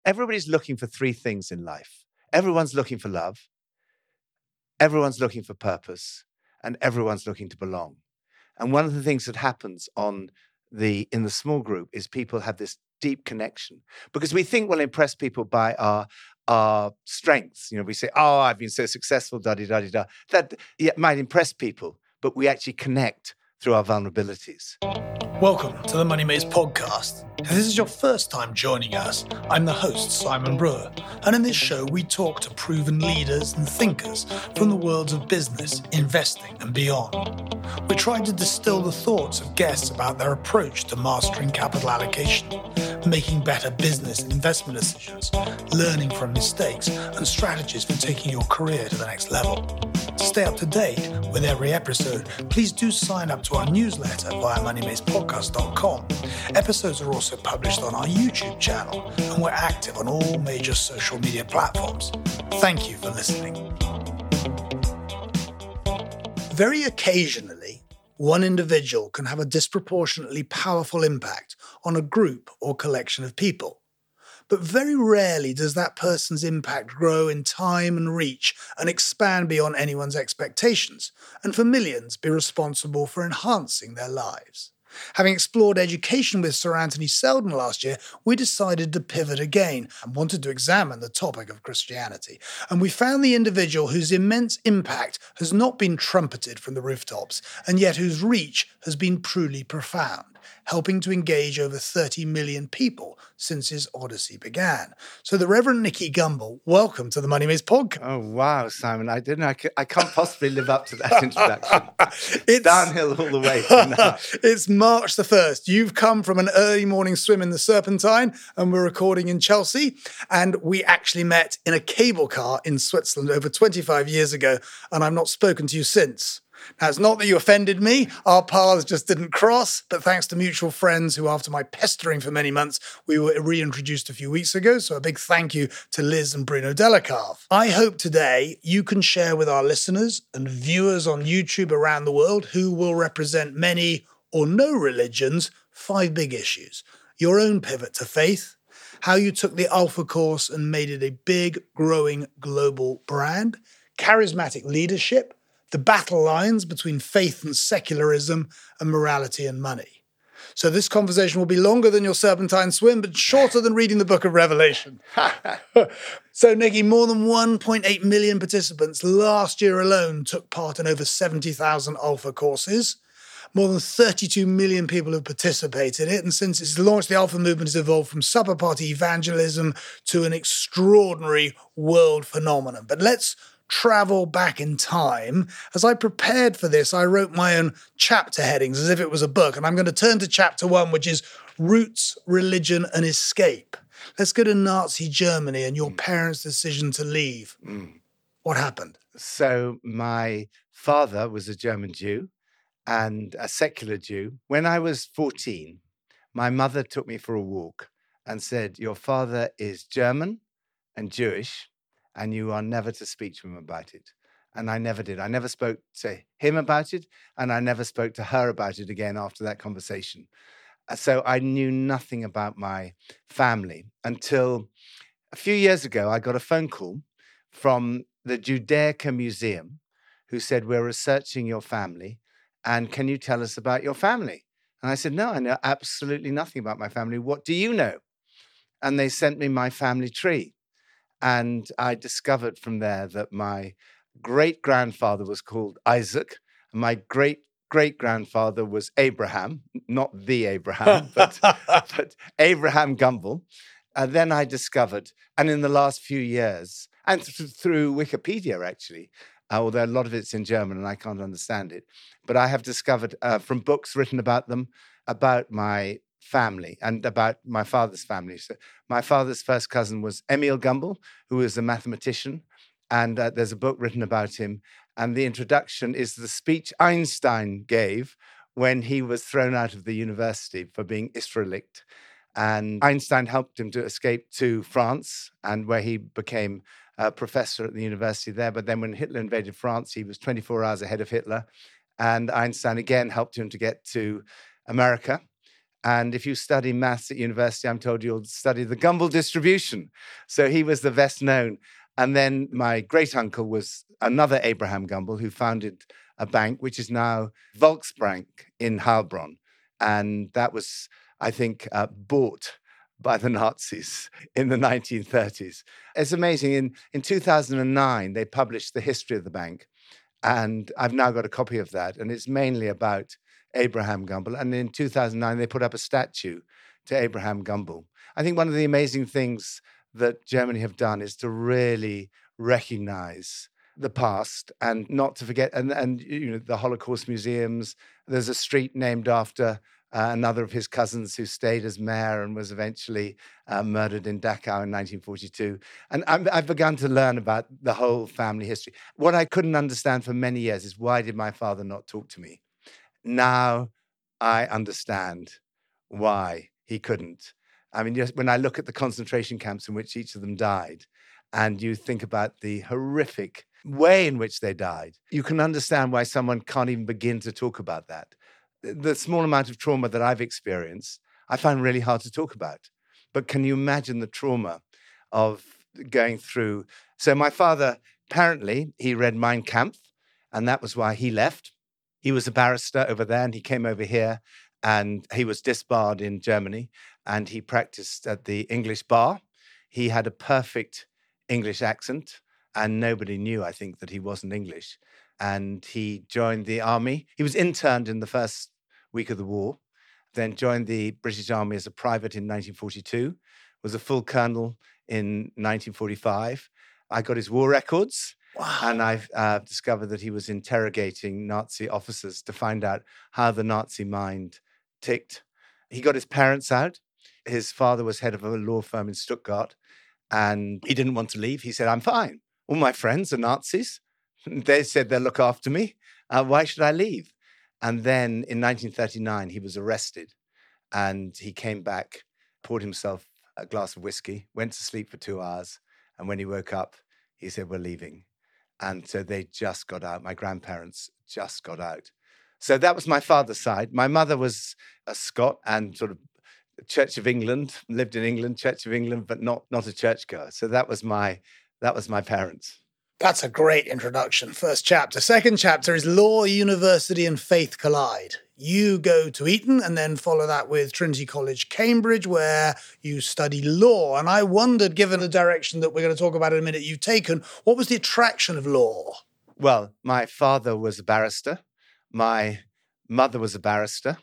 everybody's looking for three things in life. Everyone's looking for love, everyone's looking for purpose, and everyone's looking to belong. And one of the things that happens in the small group is people have this deep connection, because we think we'll impress people by our strengths. We say, oh, I've been so successful, da-di-da-di-da. That might impress people, but we actually connect through our vulnerabilities. Welcome to the Money Maze podcast. If this is your first time joining us, I'm the host, Simon Brewer, and in this show we talk to proven leaders and thinkers from the worlds of business, investing and beyond. We try to distill the thoughts of guests about their approach to mastering capital allocation, making better business and investment decisions, learning from mistakes and strategies for taking your career to the next level. To stay up to date with every episode, please do sign up to our newsletter via moneymazepodcast.com. Episodes are also published on our YouTube channel, and we're active on all major social media platforms. Thank you for listening. Very occasionally, one individual can have a disproportionately powerful impact on a group or collection of people. But very rarely does that person's impact grow in time and reach and expand beyond anyone's expectations, and for millions be responsible for enhancing their lives. Having explored education with Sir Anthony Seldon last year, we decided to pivot again and wanted to examine the topic of Christianity. And we found the individual whose immense impact has not been trumpeted from the rooftops, and yet whose reach has been truly profound, helping to engage over 30 million people since his odyssey began. So the Reverend Nicky Gumbel, welcome to the Money Maze podcast. Oh, wow, Simon. I can't possibly live up to that introduction. It's downhill all the way from now. It's March the 1st. You've come from an early morning swim in the Serpentine, and we're recording in Chelsea. And we actually met in a cable car in Switzerland over 25 years ago, and I've not spoken to you since. Now, it's not that you offended me. Our paths just didn't cross, but thanks to mutual friends who, after my pestering for many months, we were reintroduced a few weeks ago. So a big thank you to Liz and Bruno Delacave. I hope today you can share with our listeners and viewers on YouTube around the world, who will represent many or no religions, 5 big issues. Your own pivot to faith, how you took the Alpha Course and made it a big, growing global brand, charismatic leadership, the battle lines between faith and secularism, and morality and money. So this conversation will be longer than your Serpentine swim, but shorter than reading the book of Revelation. So, Nicky, more than 1.8 million participants last year alone took part in over 70,000 Alpha courses. More than 32 million people have participated in it, and since its launch, the Alpha movement has evolved from supper party evangelism to an extraordinary world phenomenon. But let's travel back in time. As I prepared for this, I wrote my own chapter headings as if it was a book, and I'm going to turn to chapter 1, which is Roots, Religion and Escape. Let's go to Nazi Germany and your parents' decision to leave. What happened? So my father was a German Jew and a secular Jew. When I was 14, my mother took me for a walk and said, your father is German and Jewish, and you are never to speak to him about it. And I never did. I never spoke to him about it, and I never spoke to her about it again after that conversation. So I knew nothing about my family until a few years ago. I got a phone call from the Judaica Museum, who said, we're researching your family, and can you tell us about your family? And I said, no, I know absolutely nothing about my family. What do you know? And they sent me my family tree. And I discovered from there that my great-grandfather was called Isaac. And my great-great-grandfather was Abraham, not the Abraham, but Abraham Gumbel. And then I discovered, and in the last few years, and through Wikipedia, actually, although a lot of it's in German and I can't understand it, but I have discovered from books written about them, about my family and about my father's family. So my father's first cousin was Emil Gumbel, who was a mathematician, and there's a book written about him. And the introduction is the speech Einstein gave when he was thrown out of the university for being Israelite. And Einstein helped him to escape to France, and where he became a professor at the university there. But then when Hitler invaded France, he was 24 hours ahead of Hitler. And Einstein again helped him to get to America. And if you study maths at university, I'm told you'll study the Gumbel distribution. So he was the best known. And then my great uncle was another Abraham Gumbel who founded a bank, which is now Volksbank in Heilbronn. And that was, I think, bought by the Nazis in the 1930s. It's amazing. In 2009, they published the history of the bank. And I've now got a copy of that. And it's mainly about Abraham Gumbel. And in 2009, they put up a statue to Abraham Gumbel. I think one of the amazing things that Germany have done is to really recognize the past and not to forget, and you know, the Holocaust museums. There's a street named after another of his cousins who stayed as mayor and was eventually murdered in Dachau in 1942. And I've begun to learn about the whole family history. What I couldn't understand for many years is, why did my father not talk to me? Now I understand why he couldn't. I mean, just when I look at the concentration camps in which each of them died, and you think about the horrific way in which they died, you can understand why someone can't even begin to talk about that. The small amount of trauma that I've experienced, I find really hard to talk about. But can you imagine the trauma of going through? So my father, apparently, he read Mein Kampf, and that was why he left. He was a barrister over there, and he came over here, and he was disbarred in Germany, and he practiced at the English bar. He had a perfect English accent, and nobody knew, I think, that he wasn't English. And he joined the army. He was interned in the first week of the war, then joined the British Army as a private in 1942, was a full colonel in 1945. I got his war records. Wow. And I've discovered that he was interrogating Nazi officers to find out how the Nazi mind ticked. He got his parents out. His father was head of a law firm in Stuttgart, and he didn't want to leave. He said, I'm fine. All my friends are Nazis. They said they'll look after me. Why should I leave? And then in 1939, he was arrested, and he came back, poured himself a glass of whiskey, went to sleep for 2 hours. And when he woke up, he said, we're leaving. And so they just got out. My grandparents just got out. So that was my father's side. My mother was a Scot and sort of Church of England, lived in England, Church of England, but not a churchgoer. So that was my parents. That's a great introduction. First chapter. Second chapter is Law, University and Faith Collide. You go to Eton and then follow that with Trinity College, Cambridge, where you study law. And I wondered, given the direction that we're going to talk about in a minute you've taken, what was the attraction of law? Well, my father was a barrister. My mother was a barrister.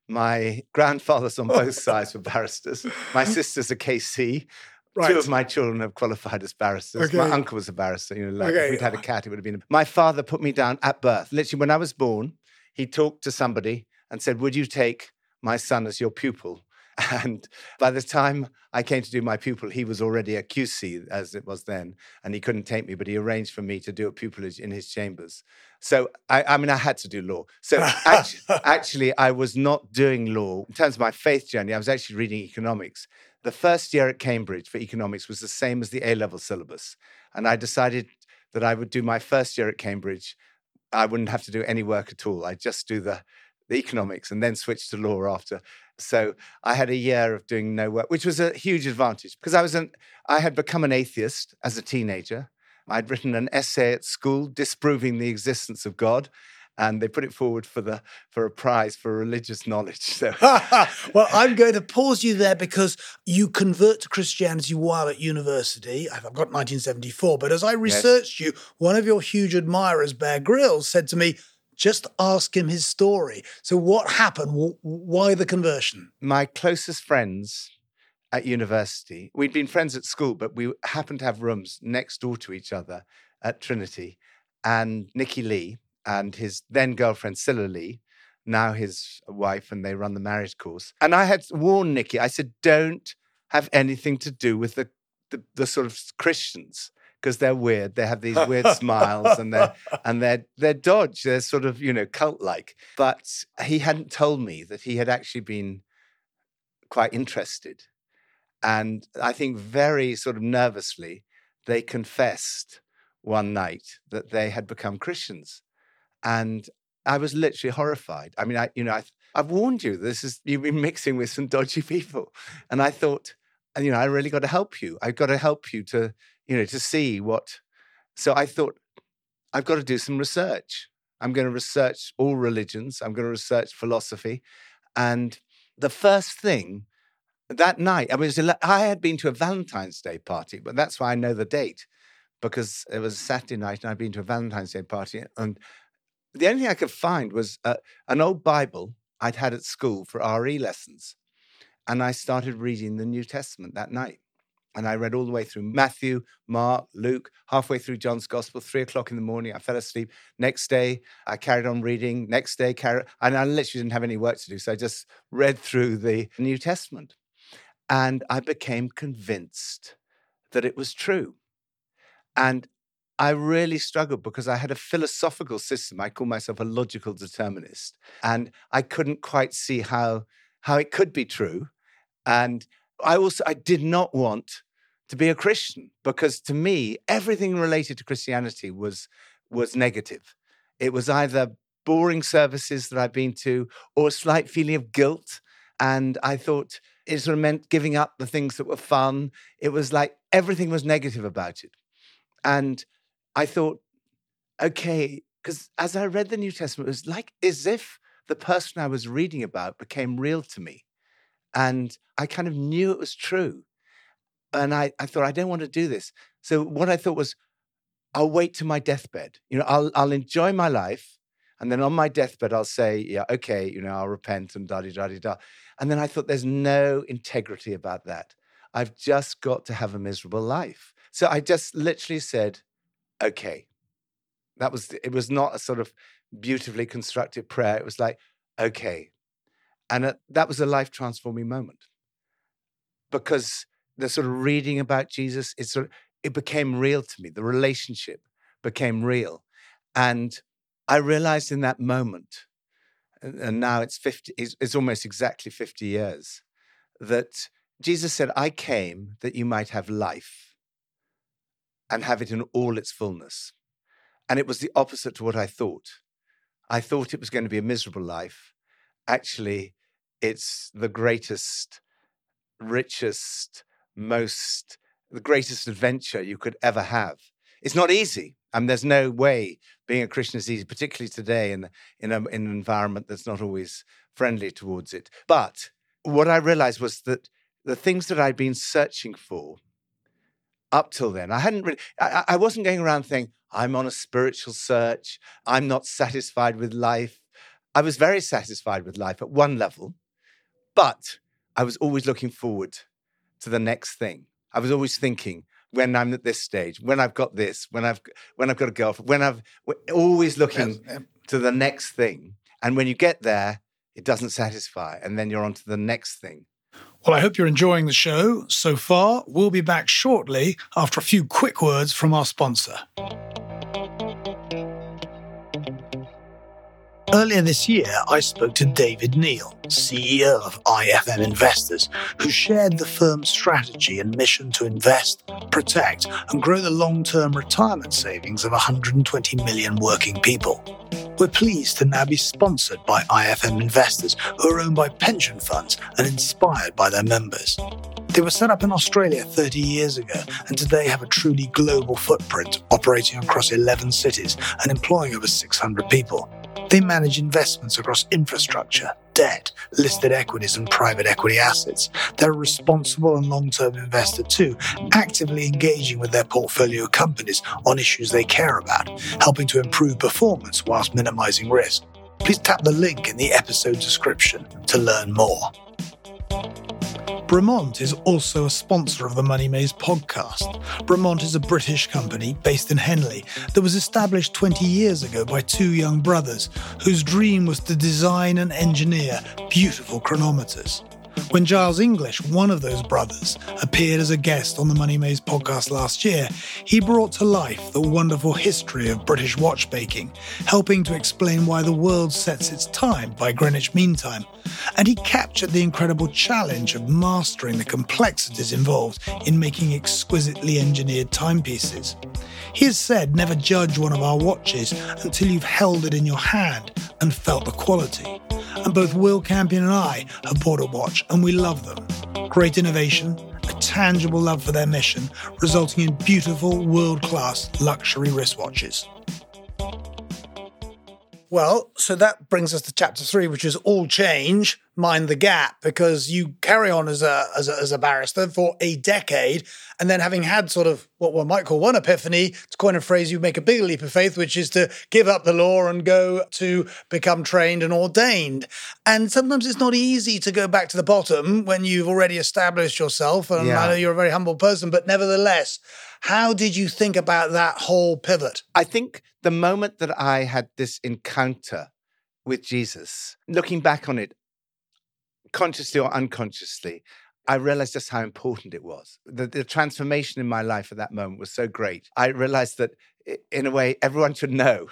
My grandfathers on both sides were barristers. My sister's a KC. Right. 2 of my children have qualified as barristers. Okay. My uncle was a barrister. You know, like if we'd had a cat, it would have been. My father put me down at birth. Literally, when I was born, he talked to somebody and said, would you take my son as your pupil? And by the time I came to do my pupil, he was already a QC, as it was then, and he couldn't take me, but he arranged for me to do a pupillage in his chambers. So, I mean, I had to do law. So actually, I was not doing law. In terms of my faith journey, I was actually reading economics. The first year at Cambridge for economics was the same as the A-level syllabus. And I decided that I would do my first year at Cambridge. I wouldn't have to do any work at all. I'd just do the economics and then switch to law after. So I had a year of doing no work, which was a huge advantage because I had become an atheist as a teenager. I'd written an essay at school disproving the existence of God, and they put it forward for a prize for religious knowledge. So, well, I'm going to pause you there because you convert to Christianity while at university. I've got 1974, but as I researched you, one of your huge admirers, Bear Grylls, said to me, just ask him his story. So what happened? Why the conversion? My closest friends at university, we'd been friends at school, but we happened to have rooms next door to each other at Trinity. And Nicky Lee and his then girlfriend, Cilla Lee, now his wife, and they run the marriage course. And I had warned Nicky, I said, don't have anything to do with the sort of Christians, because they're weird. They have these weird smiles and they're dodge. They're sort of, cult-like. But he hadn't told me that he had actually been quite interested. And I think very sort of nervously, they confessed one night that they had become Christians. And I was literally horrified. I mean, I've warned you, you've been mixing with some dodgy people. And I thought, I really got to help you. I've got to help you to see what. So I thought, I've got to do some research. I'm going to research all religions. I'm going to research philosophy. And the first thing that night, I had been to a Valentine's Day party, but that's why I know the date, because it was a Saturday night and I'd been to a Valentine's Day party. And the only thing I could find was an old Bible I'd had at school for RE lessons. And I started reading the New Testament that night. And I read all the way through Matthew, Mark, Luke, halfway through John's Gospel, 3:00 in the morning. I fell asleep. Next day, I carried on reading. Next day, and I literally didn't have any work to do. So I just read through the New Testament. And I became convinced that it was true. And I really struggled because I had a philosophical system. I call myself a logical determinist. And I couldn't quite see how it could be true. And I did not want to be a Christian, because to me, everything related to Christianity was negative. It was either boring services that I'd been to or a slight feeling of guilt. And I thought it sort of meant giving up the things that were fun. It was like everything was negative about it. And I thought, okay, because as I read the New Testament, it was like as if the person I was reading about became real to me. And I kind of knew it was true. And I thought, I don't want to do this. So what I thought was, I'll wait to my deathbed. I'll enjoy my life. And then on my deathbed, I'll say, yeah, okay, I'll repent and da-di-da-di-da. And then I thought, there's no integrity about that. I've just got to have a miserable life. So I just literally said, okay. It was not a sort of beautifully constructed prayer. It was like, okay. And that was a life-transforming moment, because the sort of reading about Jesus, it became real to me. The relationship became real. And I realized in that moment, and now it's almost exactly 50 years, that Jesus said, I came that you might have life and have it in all its fullness. And it was the opposite to what I thought. I thought it was going to be a miserable life. Actually, it's the greatest, richest, the greatest adventure you could ever have. It's not easy. There's no way being a Christian is easy, particularly today in an environment that's not always friendly towards it. But what I realized was that the things that I'd been searching for up till then, I wasn't going around saying, I'm on a spiritual search. I'm not satisfied with life. I was very satisfied with life at one level, but I was always looking forward to the next thing. I was always thinking, when I'm at this stage, when I've got this, when I've got a girlfriend, we're always looking to the next thing. And when you get there, it doesn't satisfy. And then you're on to the next thing. Well, I hope you're enjoying the show so far. We'll be back shortly after a few quick words from our sponsor. Earlier this year, I spoke to David Neal, CEO of IFM Investors, who shared the firm's strategy and mission to invest, protect, and grow the long-term retirement savings of 120 million working people. We're pleased to now be sponsored by IFM Investors, who are owned by pension funds and inspired by their members. They were set up in Australia 30 years ago and today have a truly global footprint, operating across 11 cities and employing over 600 people. They manage investments across infrastructure, debt, listed equities and private equity assets. They're a responsible and long-term investor too, actively engaging with their portfolio companies on issues they care about, helping to improve performance whilst minimizing risk. Please tap the link in the episode description to learn more. Bremont is also a sponsor of the Money Maze podcast. Bremont is a British company based in Henley that was established 20 years ago by two young brothers whose dream was to design and engineer beautiful chronometers. When Giles English, one of those brothers, appeared as a guest on the Money Maze podcast last year, he brought to life the wonderful history of British watchmaking, helping to explain why the world sets its time by Greenwich Mean Time. And he captured the incredible challenge of mastering the complexities involved in making exquisitely engineered timepieces. He has said, never judge one of our watches until you've held it in your hand and felt the quality. and both Will Campion and I have bought a watch, and we love them. Great innovation, a tangible love for their mission, resulting in beautiful, world-class luxury wristwatches. Well, so that brings us to chapter 3, which is all change, mind the gap, because you carry on as a barrister for a decade, and then having had sort of what one might call one epiphany, to coin a phrase, you make a bigger leap of faith, which is to give up the law and go to become trained and ordained. And sometimes it's not easy to go back to the bottom when you've already established yourself, and I know you're a very humble person, but nevertheless, how did you think about that whole pivot? I think the moment that I had this encounter with Jesus, looking back on it, consciously or unconsciously, I realized just how important it was. The transformation in my life at that moment was so great. I realized that, in a way, everyone should know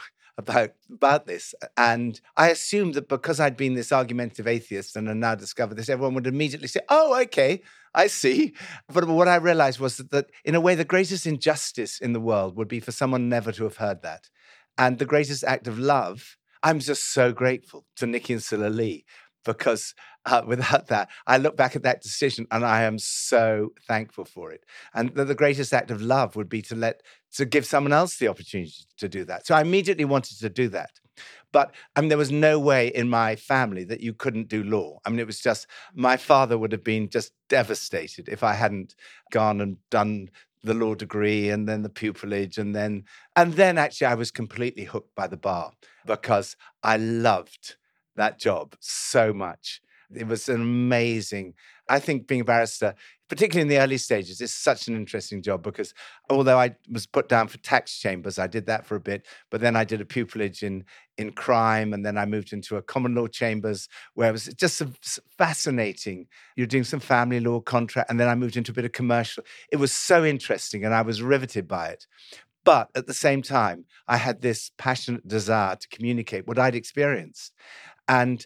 about this. And I assumed that because I'd been this argumentative atheist and had now discovered this, everyone would immediately say, oh, okay, I see. But what I realized was that, in a way, the greatest injustice in the world would be for someone never to have heard that. And the greatest act of love, I'm just so grateful to Nikki and Sila Lee, because without that, I look back at that decision and I am so thankful for it. And the greatest act of love would be to give someone else the opportunity to do that. So I immediately wanted to do that. But there was no way in my family that you couldn't do law. It was just, my father would have been just devastated if I hadn't gone and done the law degree and then the pupillage. And then actually I was completely hooked by the bar because I loved that job so much. It was an amazing, I think being a barrister, particularly in the early stages, is such an interesting job because although I was put down for tax chambers, I did that for a bit, but then I did a pupillage in crime, and then I moved into a common law chambers where it was just fascinating. You're doing some family law contract, and then I moved into a bit of commercial. It was so interesting, and I was riveted by it. But at the same time, I had this passionate desire to communicate what I'd experienced. And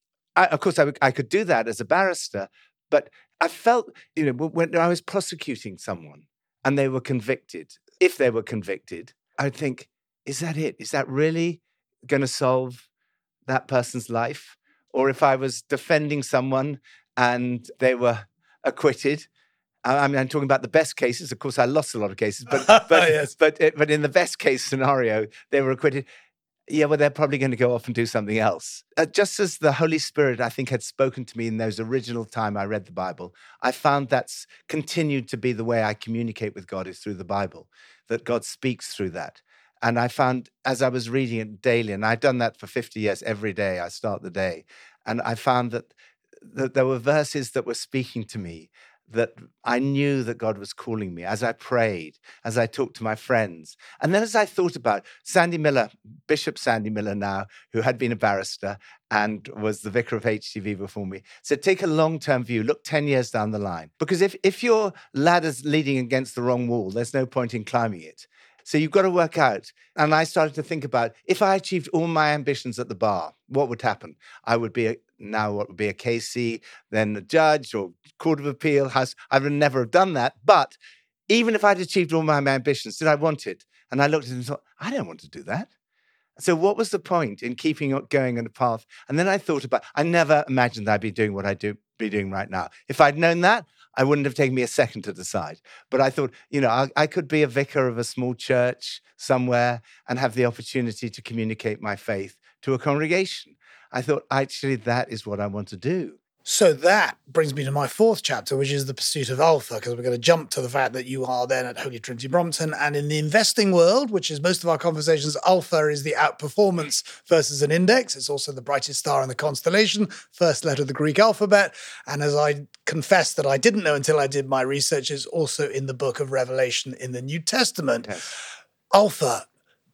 of course, I could do that as a barrister, but I felt, when I was prosecuting someone and they were convicted, if they were convicted, I would think, is that it? Is that really going to solve that person's life? Or if I was defending someone and they were acquitted, I'm talking about the best cases. Of course, I lost a lot of cases, but yes. but in the best case scenario, they were acquitted. Yeah, well, they're probably going to go off and do something else. Just as the Holy Spirit, I think, had spoken to me in those original time I read the Bible, I found that's continued to be the way I communicate with God is through the Bible, that God speaks through that. And I found as I was reading it daily, and I'd done that for 50 years, every day I start the day, and I found that there were verses that were speaking to me, that I knew that God was calling me as I prayed, as I talked to my friends. And then as I thought about Sandy Miller, Bishop Sandy Miller now, who had been a barrister and was the vicar of HTV before me, said, take a long-term view, look 10 years down the line. Because if your ladder's leading against the wrong wall, there's no point in climbing it. So you've got to work out. And I started to think about, if I achieved all my ambitions at the bar, what would happen? I would be what would be a KC, then a judge or Court of Appeal, House. I would never have done that. But even if I'd achieved all my ambitions, did I want it? And I looked at it and thought, I don't want to do that. So what was the point in keeping going on a path? And then I thought about, I never imagined I'd be doing what I'd be doing right now. If I'd known that, I wouldn't have taken me a second to decide. But I thought, I could be a vicar of a small church somewhere and have the opportunity to communicate my faith to a congregation. I thought, actually, that is what I want to do. So that brings me to my fourth chapter, which is the pursuit of alpha, because we're going to jump to the fact that you are then at Holy Trinity Brompton. And in the investing world, which is most of our conversations, alpha is the outperformance versus an index. It's also the brightest star in the constellation, first letter of the Greek alphabet. And as I confess that I didn't know until I did my research, is also in the book of Revelation in the New Testament. Yes. Alpha,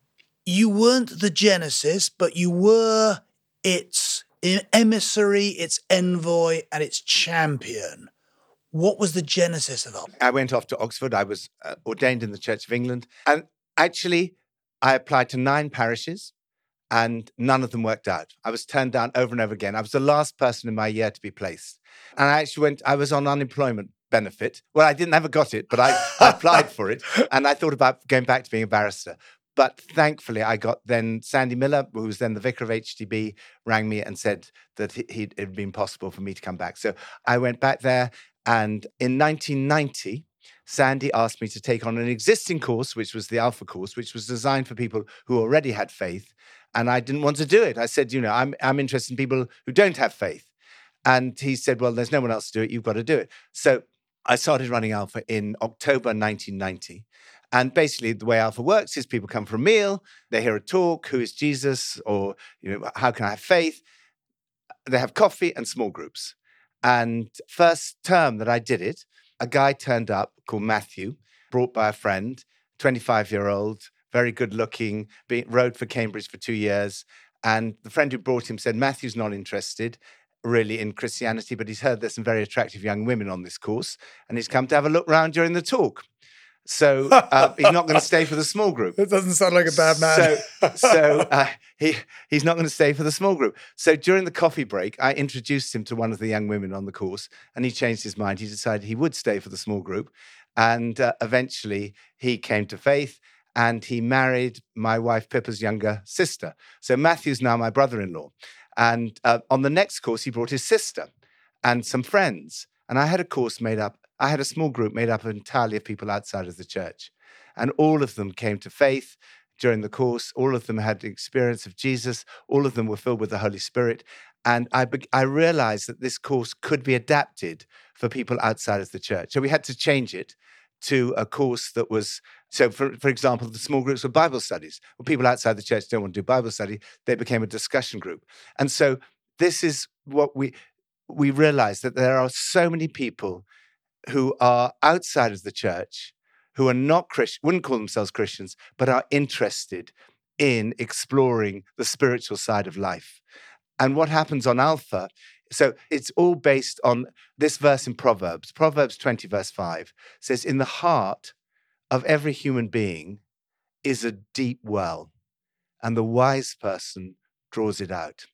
you weren't the genesis, but you were its emissary, its envoy, and its champion. What was the genesis of Alpha? I went off to Oxford. I was ordained in the Church of England. And actually, I applied to 9 parishes, and none of them worked out. I was turned down over and over again. I was the last person in my year to be placed. And I was on unemployment benefit. Well, I never got it, but I applied for it. And I thought about going back to being a barrister. But thankfully, I got then Sandy Miller, who was then the vicar of HTB, rang me and said that it had been possible for me to come back. So I went back there. And in 1990, Sandy asked me to take on an existing course, which was the Alpha course, which was designed for people who already had faith. And I didn't want to do it. I said, I'm interested in people who don't have faith. And he said, well, there's no one else to do it. You've got to do it. So I started running Alpha in October 1990. And basically the way Alpha works is people come for a meal, they hear a talk, who is Jesus, or how can I have faith? They have coffee and small groups. And first term that I did it, a guy turned up called Matthew, brought by a friend, 25-year-old, very good looking, rode for Cambridge for 2 years. And the friend who brought him said, Matthew's not interested really in Christianity, but he's heard there's some very attractive young women on this course, and he's come to have a look round during the talk. So he's not going to stay for the small group. That doesn't sound like a bad man. So he's not going to stay for the small group. So during the coffee break, I introduced him to one of the young women on the course, and he changed his mind. He decided he would stay for the small group. And eventually he came to faith, and he married my wife Pippa's younger sister. So Matthew's now my brother-in-law. And on the next course, he brought his sister and some friends. And I had a small group made up entirely of people outside of the church. And all of them came to faith during the course. All of them had the experience of Jesus. All of them were filled with the Holy Spirit. And I realized that this course could be adapted for people outside of the church. So we had to change it to a course that was, so for example, the small groups were Bible studies. Well, people outside the church don't want to do Bible study. They became a discussion group. And so this is what we realized, that there are so many people who are outside of the church, who are not Christian, wouldn't call themselves Christians, but are interested in exploring the spiritual side of life. And what happens on Alpha, so it's all based on this verse in Proverbs. Proverbs 20, verse 5 says, in the heart of every human being is a deep well, and the wise person draws it out.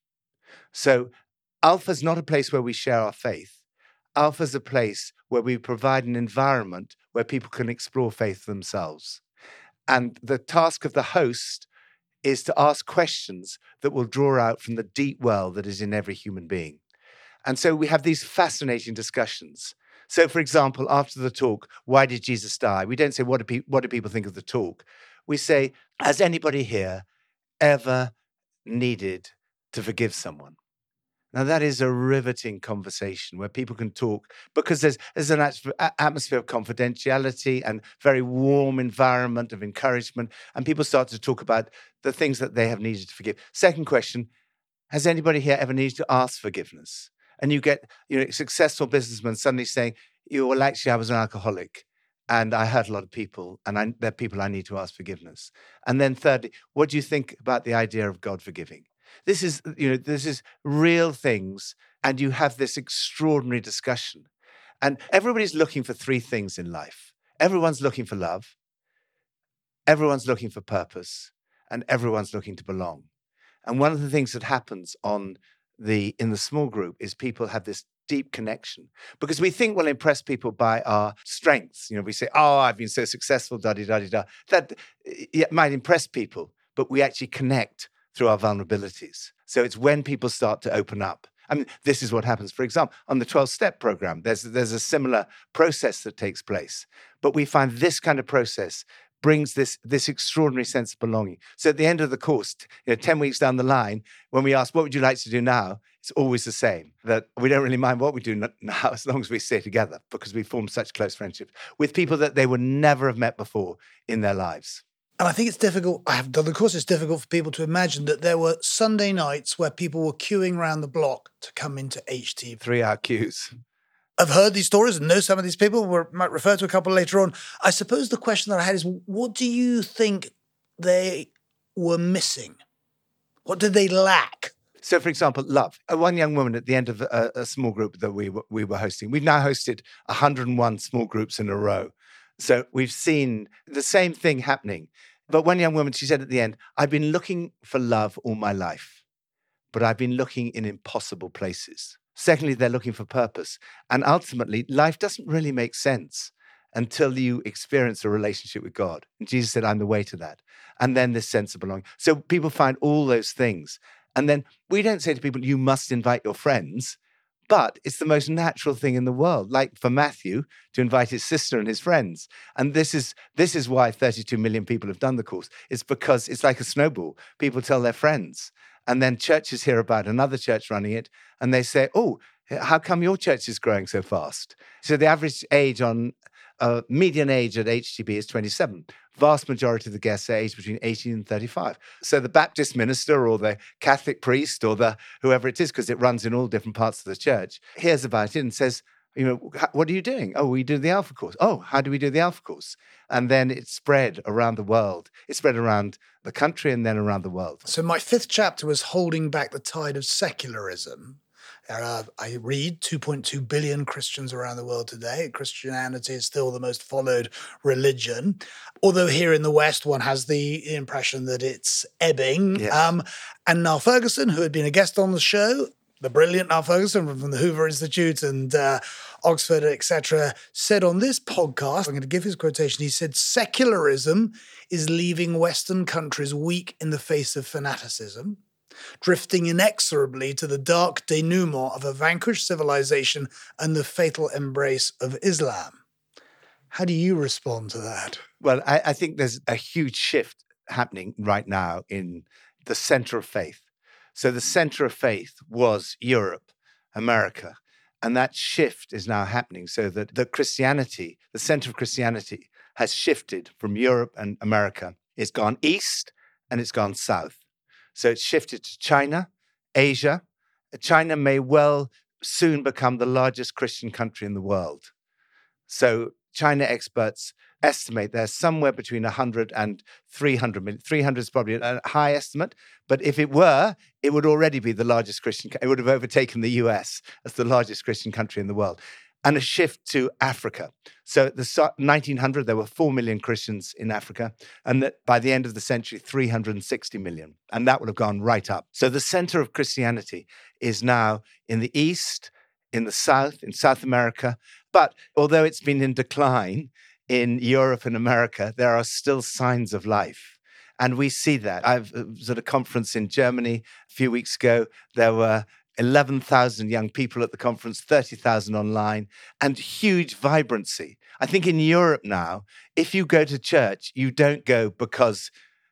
So Alpha's not a place where we share our faith. Alpha's a place where we provide an environment where people can explore faith themselves. And the task of the host is to ask questions that will draw out from the deep well that is in every human being. And so we have these fascinating discussions. So, for example, after the talk, why did Jesus die? We don't say, what do people think of the talk? We say, has anybody here ever needed to forgive someone? Now, that is a riveting conversation where people can talk, because there's an atmosphere of confidentiality and very warm environment of encouragement, and people start to talk about the things that they have needed to forgive. Second question, has anybody here ever needed to ask forgiveness? And you get successful businessmen suddenly saying, well, actually, I was an alcoholic, and I hurt a lot of people, and they're people I need to ask forgiveness. And then thirdly, what do you think about the idea of God forgiving? This is real things, and you have this extraordinary discussion. And everybody's looking for three things in life. Everyone's looking for love, everyone's looking for purpose, and everyone's looking to belong. And one of the things that happens in the small group is people have this deep connection, because we think we'll impress people by our strengths. We say, oh, I've been so successful, da-di-da-di-da. That might impress people, but we actually connect through our vulnerabilities. So it's when people start to open up. I mean, this is what happens, for example, on the 12-step program. There's a similar process that takes place. But we find this kind of process brings this extraordinary sense of belonging. So at the end of the course, 10 weeks down the line, when we ask, what would you like to do now? It's always the same, that we don't really mind what we do now as long as we stay together, because we form such close friendships with people that they would never have met before in their lives. And I think it's difficult, I have done the course, it's difficult for people to imagine that there were Sunday nights where people were queuing around the block to come into HTB. 3-hour queues. I've heard these stories and know some of these people. We might refer to a couple later on. I suppose the question that I had is, what do you think they were missing? What did they lack? So, for example, love. One young woman at the end of a small group that we were hosting. We've now hosted 101 small groups in a row. So we've seen the same thing happening. But one young woman, she said at the end, I've been looking for love all my life, but I've been looking in impossible places. Secondly, they're looking for purpose. And ultimately, life doesn't really make sense until you experience a relationship with God. And Jesus said, I'm the way to that. And then this sense of belonging. So people find all those things. And then we don't say to people, you must invite your friends, but it's the most natural thing in the world, like for Matthew to invite his sister and his friends. And this is why 32 million people have done the course. It's because it's like a snowball. People tell their friends. And then churches hear about another church running it, and they say, oh, how come your church is growing so fast? So the average age median age at HTB is 27. Vast majority of the guests are aged between 18 and 35. So the Baptist minister or the Catholic priest or the whoever it is, because it runs in all different parts of the church, hears about it and says, what are you doing? Oh, we do the Alpha Course. Oh, how do we do the Alpha Course? And then it spread around the world. It spread around the country and then around the world. So my 5th chapter was holding back the tide of secularism. I read 2.2 billion Christians around the world today. Christianity is still the most followed religion. Although here in the West, one has the impression that it's ebbing. Yes. And Niall Ferguson, who had been a guest on the show, the brilliant Niall Ferguson from the Hoover Institute and Oxford, etc., said on this podcast, I'm going to give his quotation, he said, secularism is leaving Western countries weak in the face of fanaticism, drifting inexorably to the dark denouement of a vanquished civilization and the fatal embrace of Islam. How do you respond to that? Well, I think there's a huge shift happening right now in the center of faith. So the center of faith was Europe, America, and that shift is now happening so that the center of Christianity has shifted from Europe and America. It's gone east and it's gone south. So it's shifted to China, Asia. China may well soon become the largest Christian country in the world. So China experts estimate there's somewhere between 100 and 300 million. 300 is probably a high estimate, but if it were, it would already be the largest Christian. It would have overtaken the US as the largest Christian country in the world. And a shift to Africa. So at the 1900, there were 4 million Christians in Africa, and that by the end of the century, 360 million. And that would have gone right up. So the center of Christianity is now in the East, in the South, in South America. But although it's been in decline in Europe and America, there are still signs of life. And we see that. I was at a conference in Germany a few weeks ago. There were 11,000 young people at the conference, 30,000 online, and huge vibrancy. I think in Europe now, if you go to church, you don't go because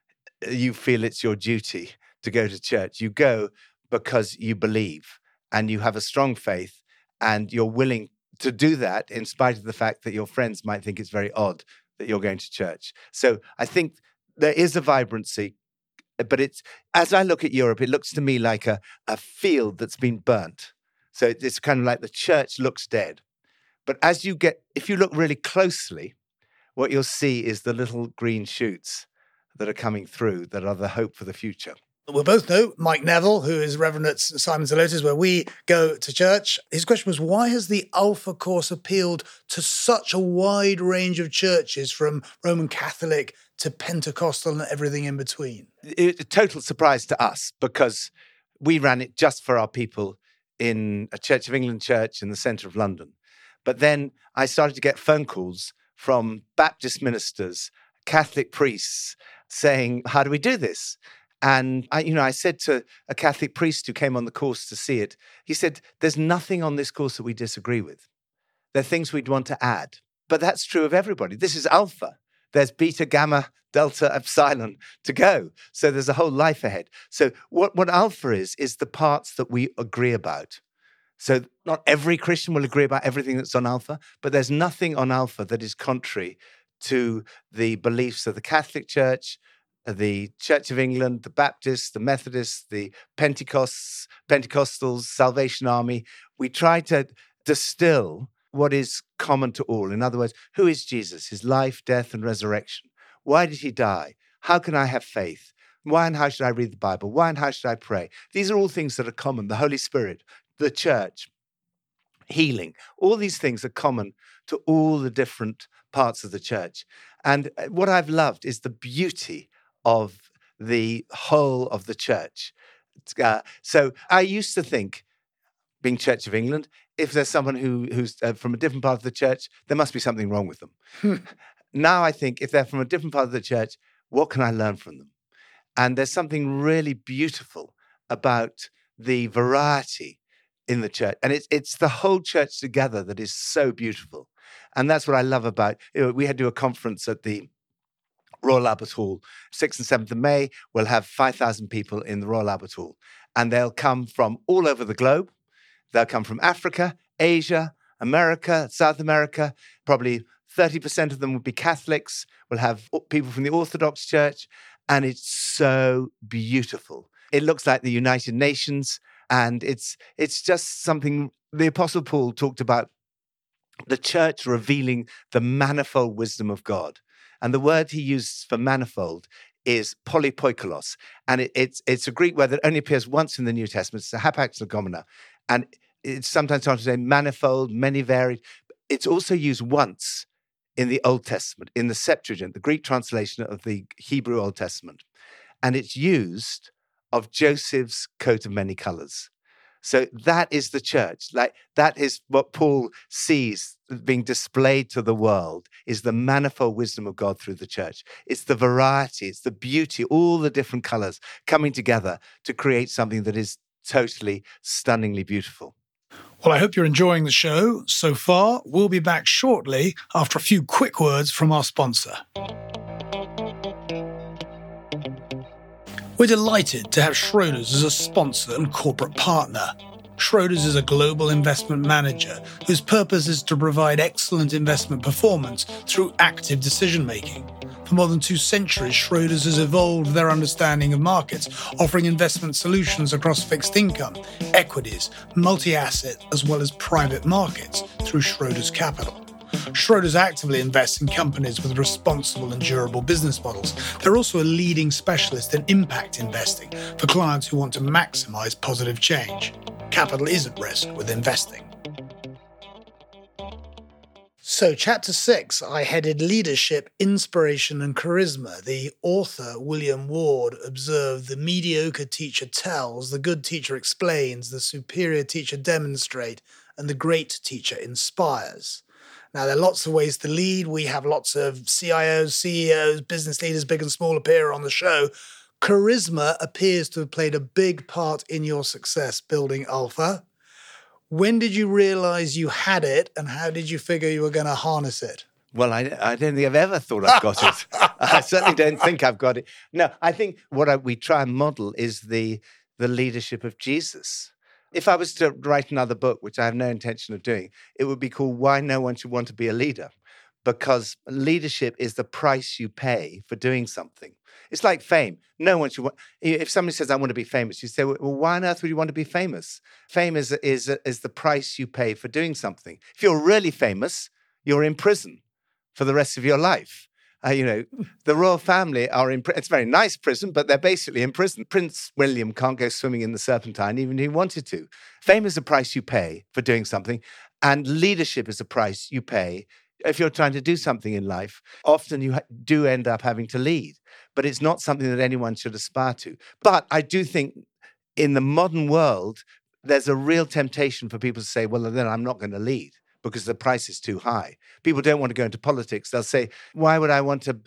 you feel it's your duty to go to church. You go because you believe and you have a strong faith and you're willing to do that in spite of the fact that your friends might think it's very odd that you're going to church. So I think there is a vibrancy. But it's, as I look at Europe, it looks to me like a field that's been burnt. So it's kind of like the church looks dead. But if you look really closely, what you'll see is the little green shoots that are coming through that are the hope for the future. We both know Mike Neville, who is Reverend at Simon Zelotes, where we go to church. His question was, why has the Alpha Course appealed to such a wide range of churches, from Roman Catholic to Pentecostal and everything in between? It's a total surprise to us because we ran it just for our people in a Church of England church in the centre of London. But then I started to get phone calls from Baptist ministers, Catholic priests saying, how do we do this? And I said to a Catholic priest who came on the course to see it, he said, there's nothing on this course that we disagree with. There are things we'd want to add. But that's true of everybody. This is Alpha. There's Beta, Gamma, Delta, Epsilon to go. So there's a whole life ahead. So what Alpha is the parts that we agree about. So not every Christian will agree about everything that's on Alpha, but there's nothing on Alpha that is contrary to the beliefs of the Catholic Church, the Church of England, the Baptists, the Methodists, the Pentecostals, Salvation Army. We try to distill what is common to all. In other words, who is Jesus? His life, death, and resurrection. Why did he die? How can I have faith? Why and how should I read the Bible? Why and how should I pray? These are all things that are common. The Holy Spirit, the church, healing. All these things are common to all the different parts of the church. And what I've loved is the beauty of the whole of the church. So I used to think, being Church of England, if there's someone who's from a different part of the church, there must be something wrong with them. Now I think if they're from a different part of the church, what can I learn from them? And there's something really beautiful about the variety in the church. And it's the whole church together that is so beautiful. And that's what I love about, we had to do a conference at the Royal Albert Hall, 6th and 7th of May. We'll have 5,000 people in the Royal Albert Hall. And they'll come from all over the globe. They'll come from Africa, Asia, America, South America. Probably 30% of them will be Catholics. We'll have people from the Orthodox Church. And it's so beautiful. It looks like the United Nations. And it's just something the Apostle Paul talked about, the church revealing the manifold wisdom of God. And the word he used for manifold is polypoikolos. And it's a Greek word that only appears once in the New Testament. It's a hapax legomena. And it's sometimes translated manifold, many varied. It's also used once in the Old Testament, in the Septuagint, the Greek translation of the Hebrew Old Testament. And it's used of Joseph's coat of many colors. So that is the church. Like that is what Paul sees being displayed to the world, is the manifold wisdom of God through the church. It's the variety, it's the beauty, all the different colors coming together to create something that is totally, stunningly beautiful. Well, I hope you're enjoying the show so far. We'll be back shortly after a few quick words from our sponsor. We're delighted to have Schroders as a sponsor and corporate partner. Schroders is a global investment manager whose purpose is to provide excellent investment performance through active decision-making. For more than 2 centuries, Schroders has evolved their understanding of markets, offering investment solutions across fixed income, equities, multi-asset, as well as private markets through Schroders Capital. Schroders actively invests in companies with responsible and durable business models. They're also a leading specialist in impact investing for clients who want to maximize positive change. Capital is at risk with investing. So, Chapter 6, I headed Leadership, Inspiration and Charisma. The author, William Ward, observed the mediocre teacher tells, the good teacher explains, the superior teacher demonstrates, and the great teacher inspires. Now, there are lots of ways to lead. We have lots of CIOs, CEOs, business leaders, big and small, appear on the show. Charisma appears to have played a big part in your success building Alpha. When did you realize you had it, and how did you figure you were going to harness it? Well, I don't think I've ever thought I've got it. I certainly don't think I've got it. No, I think what we try and model is the leadership of Jesus. If I was to write another book, which I have no intention of doing, it would be called Why No One Should Want to Be a Leader. Because leadership is the price you pay for doing something. It's like fame. No one should want. If somebody says, I want to be famous, you say, well, why on earth would you want to be famous? Fame is the price you pay for doing something. If you're really famous, you're in prison for the rest of your life. The royal family are in prison. It's a very nice prison, but they're basically in prison. Prince William can't go swimming in the Serpentine, even if he wanted to. Fame is the price you pay for doing something, and leadership is the price you pay if you're trying to do something in life. Often you do end up having to lead, but it's not something that anyone should aspire to. But I do think in the modern world, there's a real temptation for people to say, well, then I'm not going to lead because the price is too high. People don't want to go into politics. They'll say, why would I want to,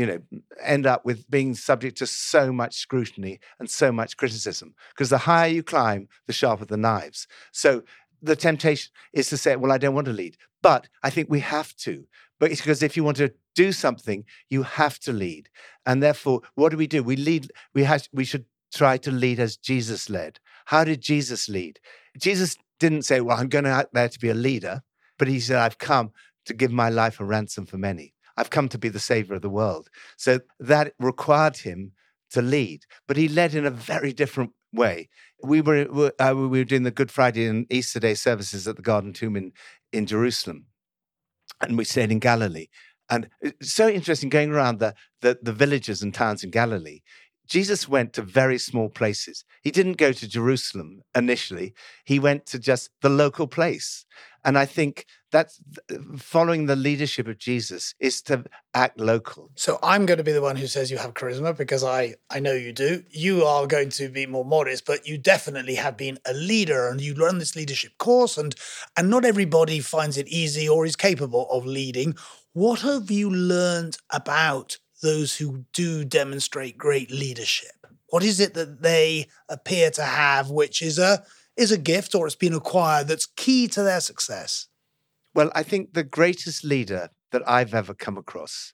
end up with being subject to so much scrutiny and so much criticism? Because the higher you climb, the sharper the knives. So the temptation is to say, well, I don't want to lead. But I think we have to. But it's because if you want to do something, you have to lead. And therefore, what do? We lead. We should try to lead as Jesus led. How did Jesus lead? Jesus didn't say, well, I'm going out there to be a leader. But he said, I've come to give my life a ransom for many. I've come to be the savior of the world. So that required him to lead. But he led in a very different way. We were doing the Good Friday and Easter Day services at the Garden Tomb in Jerusalem. And we stayed in Galilee. And it's so interesting going around the villages and towns in Galilee. Jesus went to very small places. He didn't go to Jerusalem initially. He went to just the local place. And I think following the leadership of Jesus is to act local. So I'm going to be the one who says you have charisma because I know you do. You are going to be more modest, but you definitely have been a leader and you run this leadership course and not everybody finds it easy or is capable of leading. What have you learned about those who do demonstrate great leadership? What is it that they appear to have, which is a gift or it's been acquired that's key to their success? Well, I think the greatest leader that I've ever come across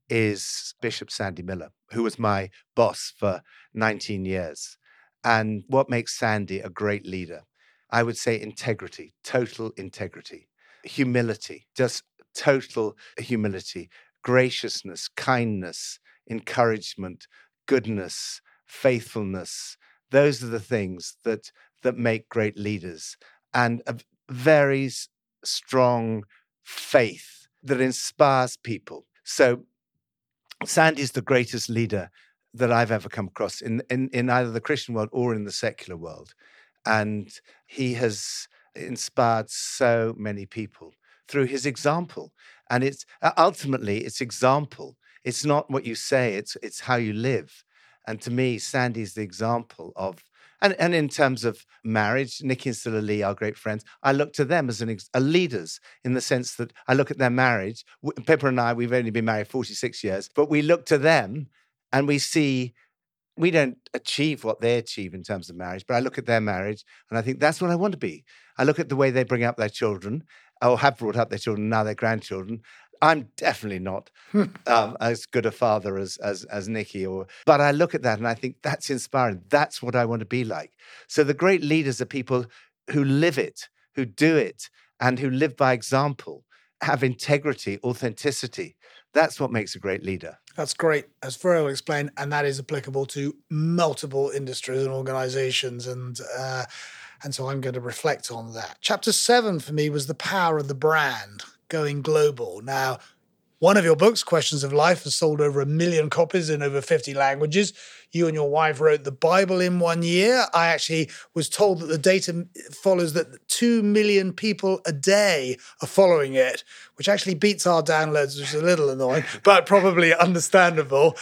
is Bishop Sandy Miller, who was my boss for 19 years. And what makes Sandy a great leader? I would say integrity, total integrity, humility, just total humility, graciousness, kindness, encouragement, goodness, faithfulness. Those are the things that make great leaders, and a very strong faith that inspires people. So Sandy's the greatest leader that I've ever come across in either the Christian world or in the secular world. And he has inspired so many people through his example. And it's ultimately it's example. It's not what you say, it's how you live. And to me, Sandy's the example of, and in terms of marriage, Nikki and Stella Lee are great friends. I look to them as leaders in the sense that I look at their marriage. Pippa and I, we've only been married 46 years, but we look to them and we see, we don't achieve what they achieve in terms of marriage, but I look at their marriage and I think that's what I want to be. I look at the way they bring up their children, or have brought up their children, now their grandchildren. I'm definitely not as good a father as Nikki, but I look at that and I think that's inspiring. That's what I want to be like. So the great leaders are people who live it, who do it, and who live by example, have integrity, authenticity. That's what makes a great leader. That's great. That's very well explained, and that is applicable to multiple industries and organizations. And so I'm going to reflect on that. Chapter 7 for me was the power of the brand, going global. Now, one of your books, Questions of Life, has sold over 1 million copies in over 50 languages. You and your wife wrote the Bible in 1 year. I actually was told that the data follows that 2 million people a day are following it, which actually beats our downloads, which is a little annoying, but probably understandable.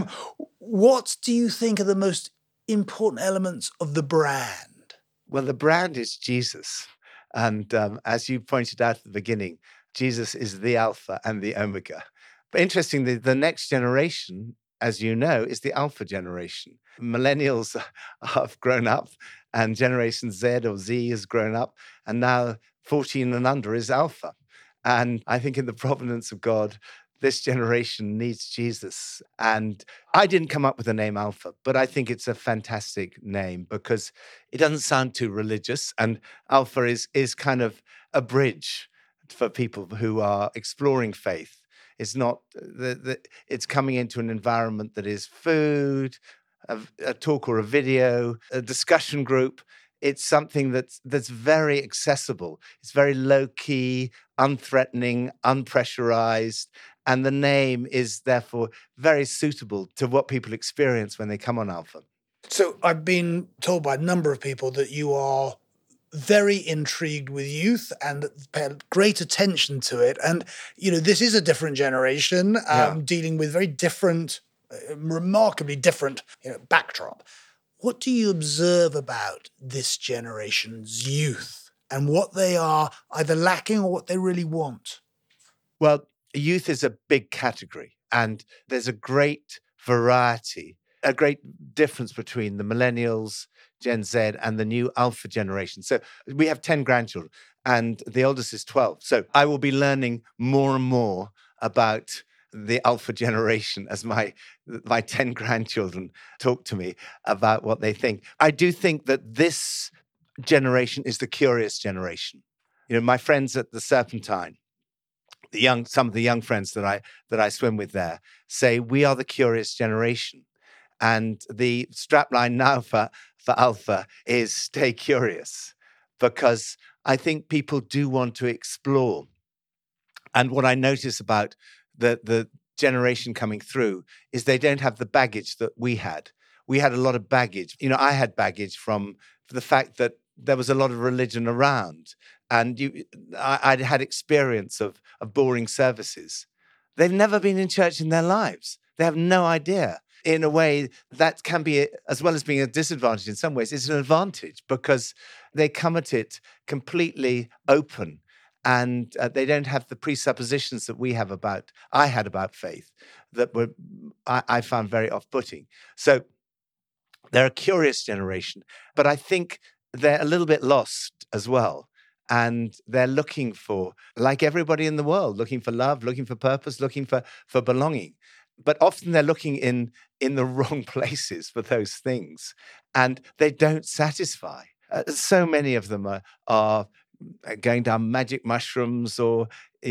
What do you think are the most important elements of the brand? Well, the brand is Jesus. And as you pointed out at the beginning, Jesus is the Alpha and the Omega. But interestingly, the next generation, as you know, is the Alpha generation. Millennials have grown up and Generation Z or Z has grown up. And now 14 and under is Alpha. And I think in the providence of God, this generation needs Jesus. And I didn't come up with the name Alpha, but I think it's a fantastic name because it doesn't sound too religious. And Alpha is kind of a bridge for people who are exploring faith. It's not it's coming into an environment that is food, a talk or a video, a discussion group. It's something that's very accessible. It's very low key, unthreatening, unpressurized, and the name is therefore very suitable to what people experience when they come on Alpha. So I've been told by a number of people that you are very intrigued with youth and pay great attention to it. And, you know, this is a different generation dealing with very different, remarkably different backdrop. What do you observe about this generation's youth and what they are either lacking or what they really want? Well, youth is a big category and there's a great variety, a great difference between the millennials, Gen Z, and the new Alpha generation. So we have 10 grandchildren and the oldest is 12. So I will be learning more and more about the Alpha generation as my 10 grandchildren talk to me about what they think. I do think that this generation is the curious generation. You know, my friends at the Serpentine, some of the young friends that I swim with there say we are the curious generation. And the strapline now for Alpha is stay curious, because I think people do want to explore. And what I notice about the generation coming through is they don't have the baggage that we had. We had a lot of baggage. You know, I had baggage from the fact that there was a lot of religion around. and I'd had experience of boring services. They've never been in church in their lives. They have no idea. In a way, that can be, as well as being a disadvantage in some ways, it's an advantage because they come at it completely open, and they don't have the presuppositions that I had about faith that I found very off-putting. So they're a curious generation, but I think they're a little bit lost as well. And they're looking for, like everybody in the world, looking for love, looking for purpose, looking for belonging. But often they're looking in the wrong places for those things, and they don't satisfy. So many of them are going down magic mushrooms or,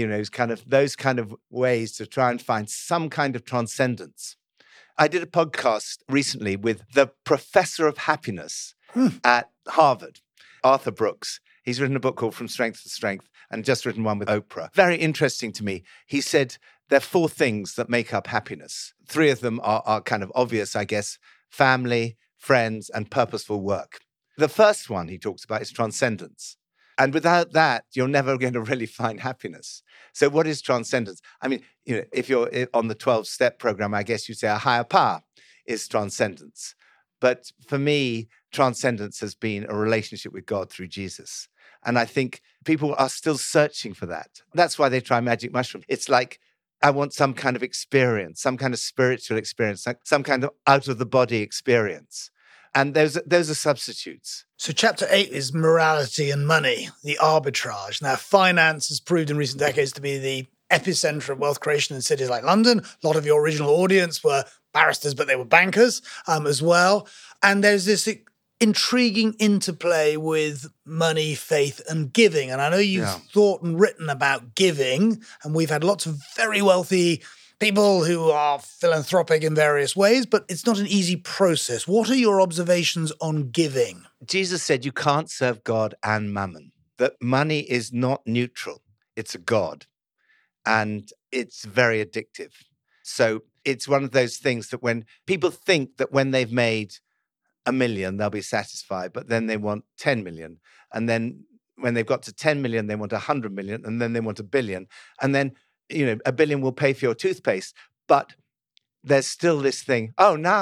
those kind of ways to try and find some kind of transcendence. I did a podcast recently with the professor of happiness at Harvard, Arthur Brooks. He's written a book called From Strength to Strength and just written one with Oprah. Very interesting to me. He said there are 4 things that make up happiness. 3 of them are kind of obvious, I guess: family, friends, and purposeful work. The first one he talks about is transcendence. And without that, you're never going to really find happiness. So what is transcendence? I mean, if you're on the 12-step program, I guess you'd say a higher power is transcendence. But for me, transcendence has been a relationship with God through Jesus. And I think people are still searching for that. That's why they try magic mushroom. It's like, I want some kind of experience, some kind of spiritual experience, some kind of out-of-the-body experience. And those are substitutes. So chapter 8 is morality and money, the arbitrage. Now, finance has proved in recent decades to be the epicenter of wealth creation in cities like London. A lot of your original audience were barristers, but they were bankers as well. And there's this intriguing interplay with money, faith, and giving. And I know you've thought and written about giving, and we've had lots of very wealthy people who are philanthropic in various ways, but it's not an easy process. What are your observations on giving? Jesus said you can't serve God and mammon, that money is not neutral. It's a god, and it's very addictive. So it's one of those things that when people think that when they've made $1 million, they'll be satisfied, but then they want 10 million. And then when they've got to 10 million, they want 100 million, and then they want 1 billion. And then, $1 billion will pay for your toothpaste. But there's still this thing,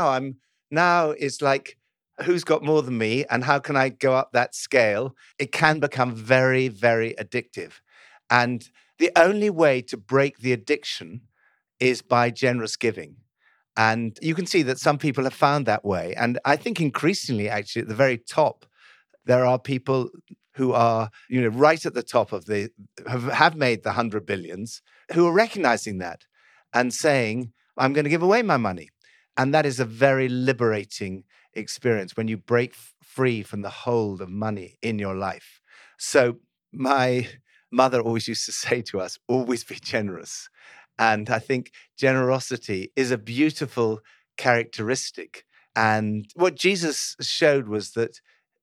now it's like, who's got more than me, and how can I go up that scale? It can become very, very addictive. And the only way to break the addiction is by generous giving. And you can see that some people have found that way. And I think increasingly, actually, at the very top, there are people who are, right at the top of have made the 100 billions, who are recognizing that and saying, I'm going to give away my money. And that is a very liberating experience when you break free from the hold of money in your life. So my mother always used to say to us, always be generous. And I think generosity is a beautiful characteristic. And what Jesus showed was that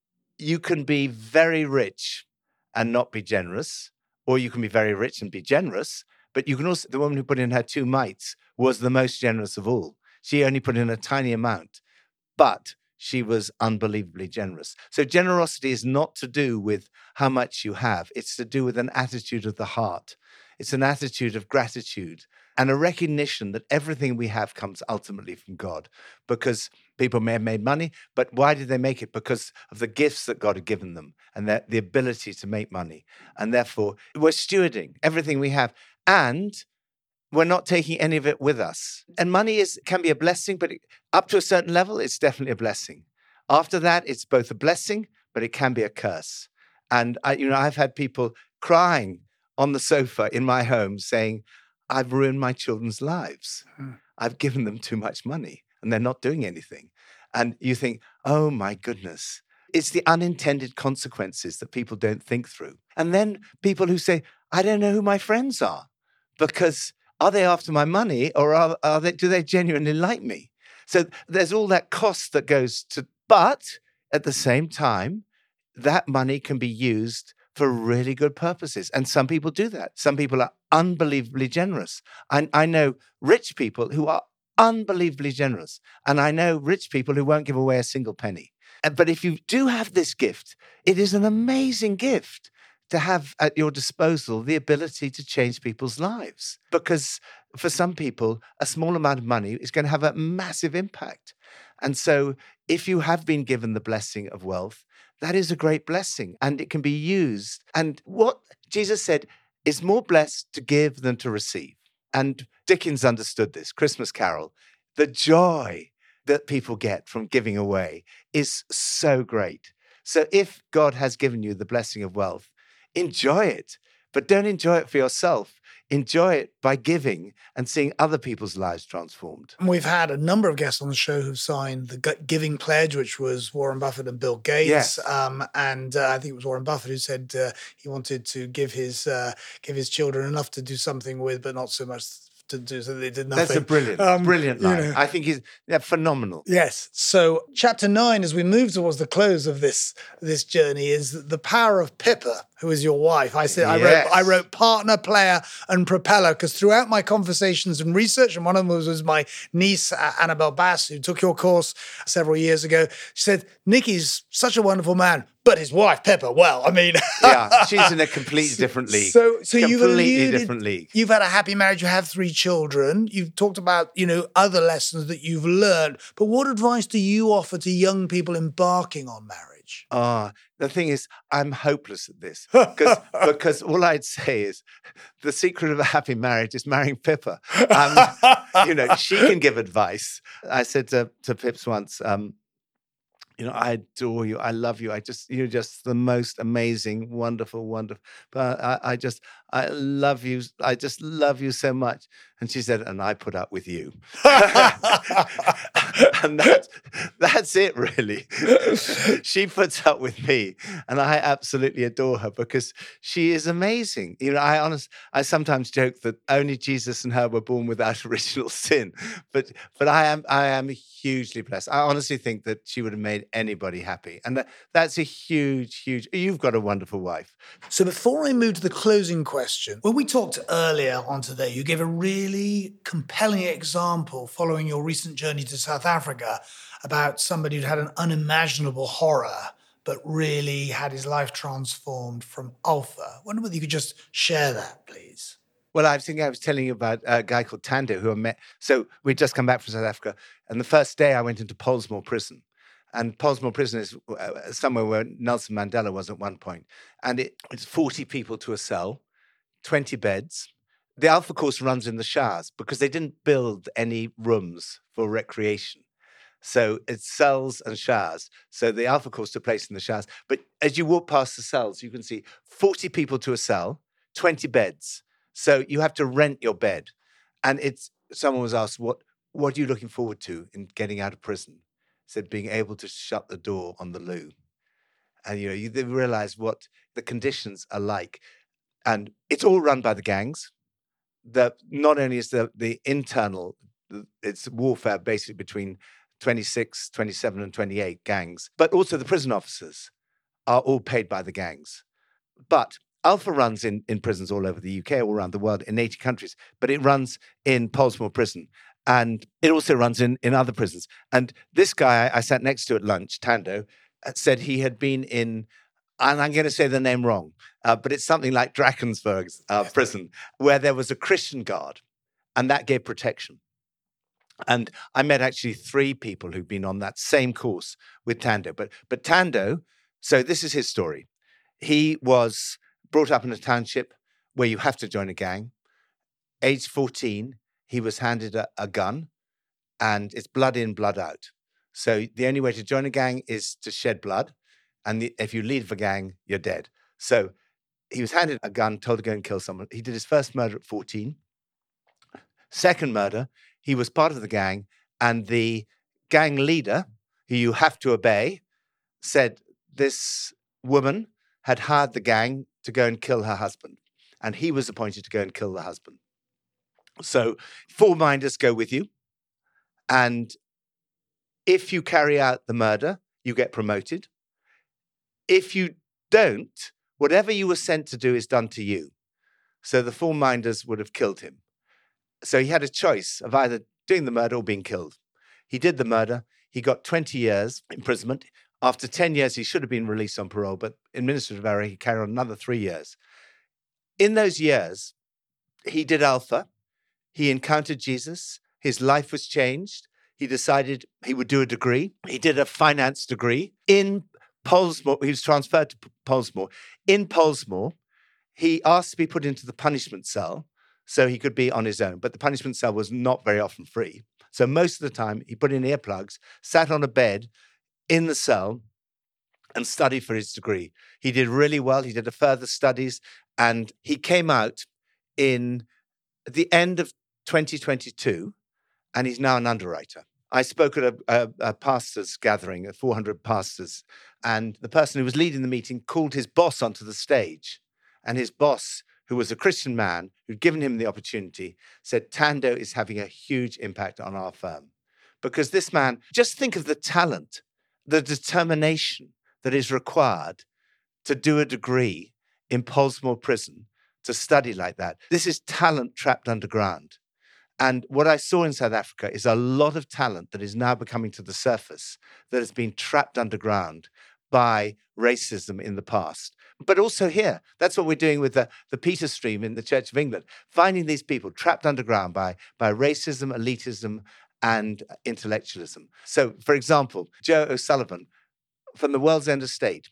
you can be very rich and not be generous, or you can be very rich and be generous. But you can also, the woman who put in her 2 mites was the most generous of all. She only put in a tiny amount, but she was unbelievably generous. So generosity is not to do with how much you have. It's to do with an attitude of the heart. It's an attitude of gratitude and a recognition that everything we have comes ultimately from God. Because people may have made money, but why did they make it? Because of the gifts that God had given them and the ability to make money. And therefore, we're stewarding everything we have. And we're not taking any of it with us. And money can be a blessing, but up to a certain level, it's definitely a blessing. After that, it's both a blessing, but it can be a curse. And I've had people crying on the sofa in my home saying, I've ruined my children's lives. I've given them too much money and they're not doing anything. And you think, oh my goodness. It's the unintended consequences that people don't think through. And then people who say, I don't know who my friends are, because are they after my money, or do they genuinely like me? So there's all that cost that goes to, but at the same time, that money can be used for really good purposes. And some people do that. Some people are unbelievably generous. I know rich people who are unbelievably generous. And I know rich people who won't give away a single penny. But if you do have this gift, it is an amazing gift to have at your disposal the ability to change people's lives. Because for some people, a small amount of money is going to have a massive impact. And so if you have been given the blessing of wealth, that is a great blessing and it can be used. And what Jesus said is more blessed to give than to receive. And Dickens understood this, Christmas Carol. The joy that people get from giving away is so great. So if God has given you the blessing of wealth, enjoy it, but don't enjoy it for yourself. Enjoy it by giving and seeing other people's lives transformed. And we've had a number of guests on the show who've signed the Giving Pledge, which was Warren Buffett and Bill Gates. Yes. And I think it was Warren Buffett who said he wanted to give his children enough to do something with, but not so much to do, so they did nothing. That's a brilliant line. I think he's phenomenal. Yes. So chapter 9, as we move towards the close of this journey, is the power of Pippa, who is your wife. I said I wrote partner, player, and propeller because throughout my conversations and research, and one of them was my niece Annabelle Bass, who took your course several years ago. She said Nicky's such a wonderful man, but his wife Pippa, well, I mean, yeah, she's in a completely different league. So completely different league. You've had a happy marriage. You have 3 children. You've talked about other lessons that you've learned. But what advice do you offer to young people embarking on marriage? The thing is, I'm hopeless at this because all I'd say is the secret of a happy marriage is marrying Pippa. She can give advice. I said to Pips once, I adore you. I love you. You're just the most amazing, wonderful. But I love you. I just love you so much. And she said, and I put up with you. And that's it, really. She puts up with me. And I absolutely adore her because she is amazing. I sometimes joke that only Jesus and her were born without original sin. But I am hugely blessed. I honestly think that she would have made anybody happy. And that's a huge, you've got a wonderful wife. So before I move to the closing question, when we talked earlier on today, you gave a really compelling example following your recent journey to South Africa about somebody who'd had an unimaginable horror, but really had his life transformed from Alpha. I wonder whether you could just share that, please. Well, I think I was telling you about a guy called Tando who I met. So we'd just come back from South Africa. And the first day I went into Pollsmoor Prison. And Pollsmoor Prison is somewhere where Nelson Mandela was at one point. And it's 40 people to a cell, 20 beds. The Alpha course runs in the showers because they didn't build any rooms for recreation. So it's cells and showers. So the Alpha course took place in the showers. But as you walk past the cells, you can see 40 people to a cell, 20 beds. So you have to rent your bed. And someone was asked, what are you looking forward to in getting out of prison? Said being able to shut the door on the loo. And you realize what the conditions are like. And it's all run by the gangs. Not only is the internal, it's warfare basically between 26, 27 and 28 gangs, but also the prison officers are all paid by the gangs. But Alpha runs in prisons all over the UK, all around the world, in 80 countries, but it runs in Pollsmoor Prison. And it also runs in other prisons. And this guy I sat next to at lunch, Tando, said he had been in, and I'm going to say the name wrong, but it's something like Drakensberg's prison, where there was a Christian guard, and that gave protection. And I met actually 3 people who've been on that same course with Tando. But Tando, so this is his story. He was brought up in a township where you have to join a gang. Age 14, he was handed a gun, and it's blood in, blood out. So the only way to join a gang is to shed blood. And if you leave a gang, you're dead. So he was handed a gun, told to go and kill someone. He did his first murder at 14. Second murder, he was part of the gang, and the gang leader, who you have to obey, said this woman had hired the gang to go and kill her husband, and he was appointed to go and kill the husband. So 4 minders go with you, and if you carry out the murder, you get promoted. If you don't, whatever you were sent to do is done to you. So the 4 minders would have killed him. So he had a choice of either doing the murder or being killed. He did the murder. He got 20 years imprisonment. After 10 years, he should have been released on parole, but in administrative error, he carried on another 3 years. In those years, he did Alpha. He encountered Jesus. His life was changed. He decided he would do a degree. He did a finance degree in Pollsmoor. He was transferred to Pollsmoor. In Pollsmoor, he asked to be put into the punishment cell so he could be on his own. But the punishment cell was not very often free. So most of the time, he put in earplugs, sat on a bed in the cell, and studied for his degree. He did really well. He did a further studies, and he came out in the end of 2022, and he's now an underwriter. I spoke at a pastors' gathering, at 400 pastors, and the person who was leading the meeting called his boss onto the stage. And his boss, who was a Christian man who'd given him the opportunity, said, Tando is having a huge impact on our firm. Because this man, just think of the talent, the determination that is required to do a degree in Pollsmoor prison, to study like that. This is talent trapped underground. And what I saw in South Africa is a lot of talent that is now becoming to the surface that has been trapped underground by racism in the past. But also here, that's what we're doing with the Peter Stream in the Church of England, finding these people trapped underground by racism, elitism, and intellectualism. So, for example, Joe O'Sullivan from the World's End Estate,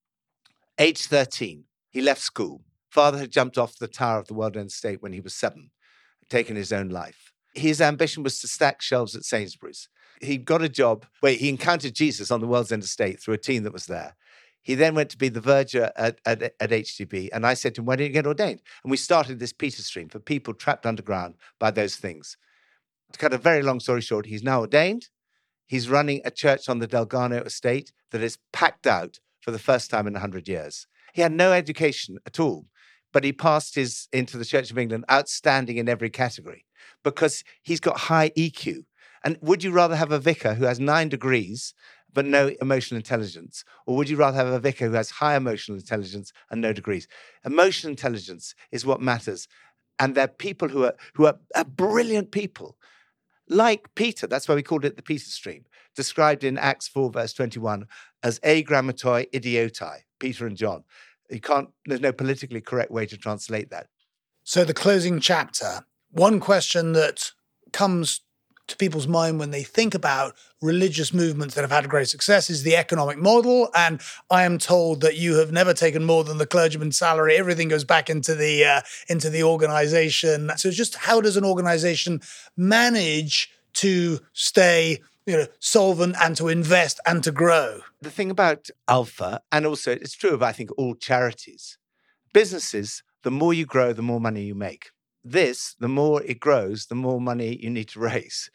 age 13, he left school. Father had jumped off the tower of the World's End Estate when he was 7. Taken his own life. His ambition was to stack shelves at Sainsbury's. He got a job where he encountered Jesus on the World's End Estate through a team that was there. He then went to be the verger at HTB, and I said to him, why don't you get ordained? And we started this Peter Stream for people trapped underground by those things. To cut a very long story short, he's now ordained. He's running a church on the Delgado estate that is packed out for the first time in 100 years. He had no education at all, but he passed into the Church of England outstanding in every category because he's got high EQ. And would you rather have a vicar who has 9 degrees but no emotional intelligence? Or would you rather have a vicar who has high emotional intelligence and no degrees? Emotional intelligence is what matters. And they're people who are brilliant people. Like Peter, that's why we called it the Peter Stream, described in Acts 4, verse 21, as agrammatoi idiotai, Peter and John. There's no politically correct way to translate that. So the closing chapter, one question that comes to people's mind when they think about religious movements that have had great success is the economic model. And I am told that you have never taken more than the clergyman's salary. Everything goes back into the organization. So just how does an organization manage to stay solvent and to invest and to grow? The thing about Alpha, and also it's true of, I think, all charities, businesses, the more you grow, the more money you make. This, the more it grows, the more money you need to raise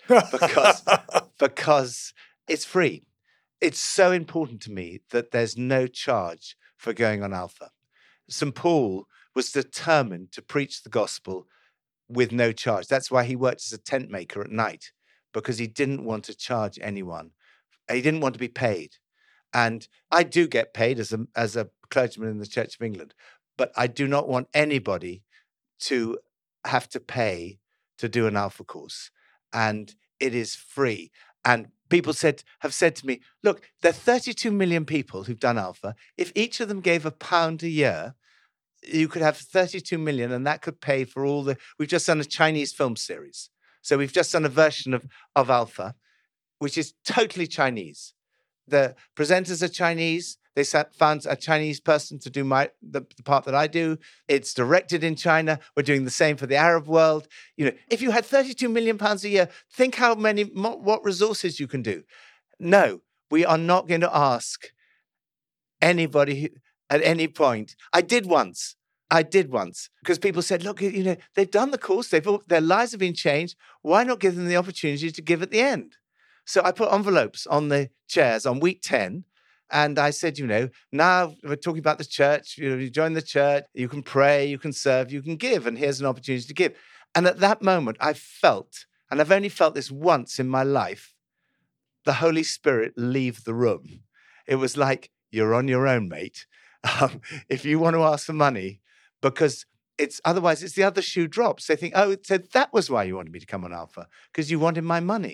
because it's free. It's so important to me that there's no charge for going on Alpha. St. Paul was determined to preach the gospel with no charge. That's why he worked as a tent maker at night, because he didn't want to charge anyone. He didn't want to be paid. And I do get paid as a clergyman in the Church of England, but I do not want anybody to have to pay to do an Alpha course. And it is free. And people have said to me, look, there are 32 million people who've done Alpha. If each of them gave £1 a year, you could have 32 million, and that could pay for we've just done a Chinese film series. So we've just done a version of Alpha, which is totally Chinese. The presenters are Chinese. They found a Chinese person to do the part that I do. It's directed in China. We're doing the same for the Arab world. If you had 32 million pounds a year, think what resources you can do. No, we are not going to ask anybody at any point. I did once because people said, look, they've done the course. Their lives have been changed. Why not give them the opportunity to give at the end? So I put envelopes on the chairs on week 10. And I said, now we're talking about the church. You join the church, you can pray, you can serve, you can give. And here's an opportunity to give. And at that moment, I felt, and I've only felt this once in my life, the Holy Spirit leave the room. It was like, you're on your own, mate. If you want to ask for money, because otherwise it's the other shoe drops. They think, so that was why you wanted me to come on Alpha, because you wanted my money.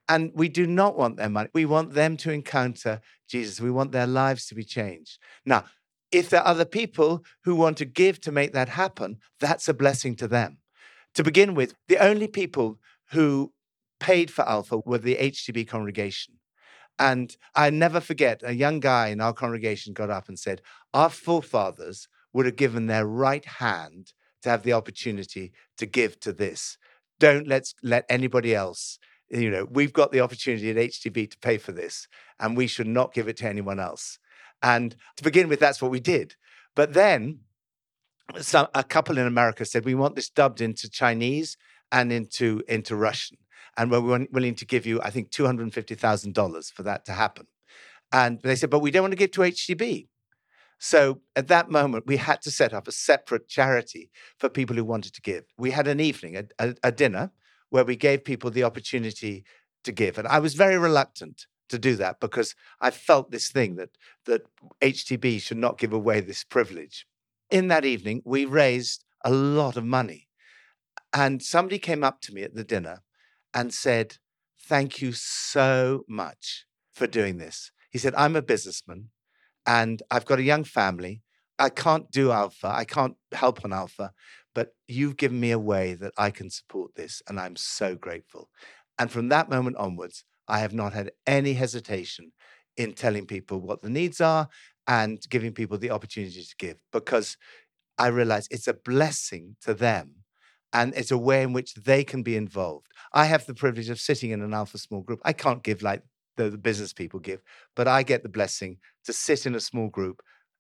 And we do not want their money. We want them to encounter Jesus. We want their lives to be changed. Now, if there are other people who want to give to make that happen, that's a blessing to them. To begin with, the only people who paid for Alpha were the HTB congregation. And I never forget, a young guy in our congregation got up and said, our forefathers would have given their right hand to have the opportunity to give to this. Don't let anybody else, we've got the opportunity at HTB to pay for this, and we should not give it to anyone else. And to begin with, that's what we did. But then a couple in America said, we want this dubbed into Chinese and into Russian. And we're willing to give you, I think, $250,000 for that to happen. And they said, but we don't want to give to HTB. So at that moment, we had to set up a separate charity for people who wanted to give. We had an evening, a dinner, where we gave people the opportunity to give. And I was very reluctant to do that because I felt this thing that HTB should not give away this privilege. In that evening, we raised a lot of money. And somebody came up to me at the dinner and said, thank you so much for doing this. He said, I'm a businessman and I've got a young family. I can't do Alpha. I can't help on Alpha, but you've given me a way that I can support this. And I'm so grateful. And from that moment onwards, I have not had any hesitation in telling people what the needs are and giving people the opportunity to give, because I realize it's a blessing to them. And it's a way in which they can be involved. I have the privilege of sitting in an Alpha small group. I can't give like the business people give, but I get the blessing to sit in a small group.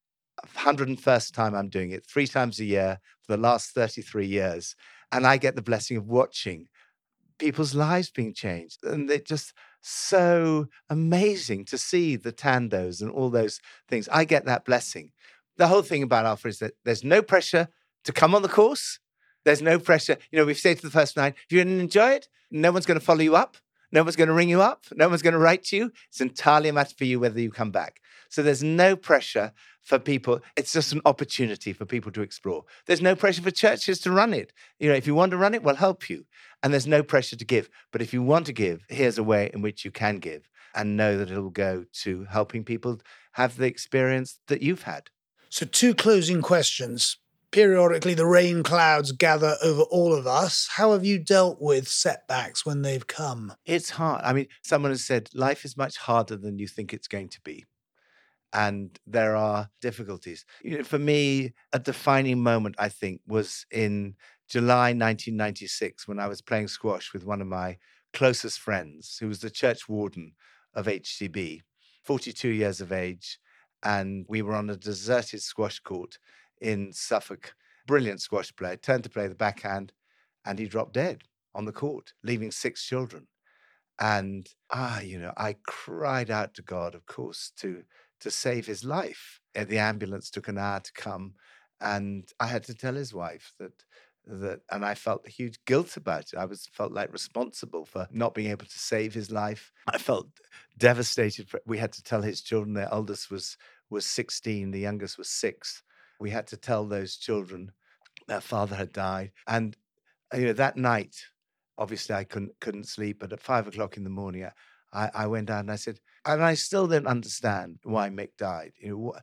101st time I'm doing it, 3 times a year for the last 33 years. And I get the blessing of watching people's lives being changed. And it's just so amazing to see the tandos and all those things. I get that blessing. The whole thing about Alpha is that there's no pressure to come on the course. There's no pressure. We've said to the first 9, if you didn't enjoy it, no one's going to follow you up. No one's going to ring you up. No one's going to write to you. It's entirely a matter for you whether you come back. So there's no pressure for people. It's just an opportunity for people to explore. There's no pressure for churches to run it. If you want to run it, we'll help you. And there's no pressure to give. But if you want to give, here's a way in which you can give and know that it'll go to helping people have the experience that you've had. So 2 closing questions. Periodically, the rain clouds gather over all of us. How have you dealt with setbacks when they've come? It's hard. I mean, someone has said, life is much harder than you think it's going to be. And there are difficulties. For me, a defining moment, I think, was in July 1996 when I was playing squash with one of my closest friends, who was the church warden of HTB, 42 years of age. And we were on a deserted squash court in Suffolk. Brilliant squash player, turned to play the backhand, and he dropped dead on the court, leaving 6 children. And I cried out to God, of course, to save his life. And the ambulance took an hour to come, and I had to tell his wife that, and I felt huge guilt about it. I felt like responsible for not being able to save his life. I felt devastated. We had to tell his children. Their eldest was 16, the youngest was 6. We had to tell those children their father had died. And that night, obviously I couldn't sleep, but at 5 o'clock in the morning, I went out and I said, and I still don't understand why Mick died.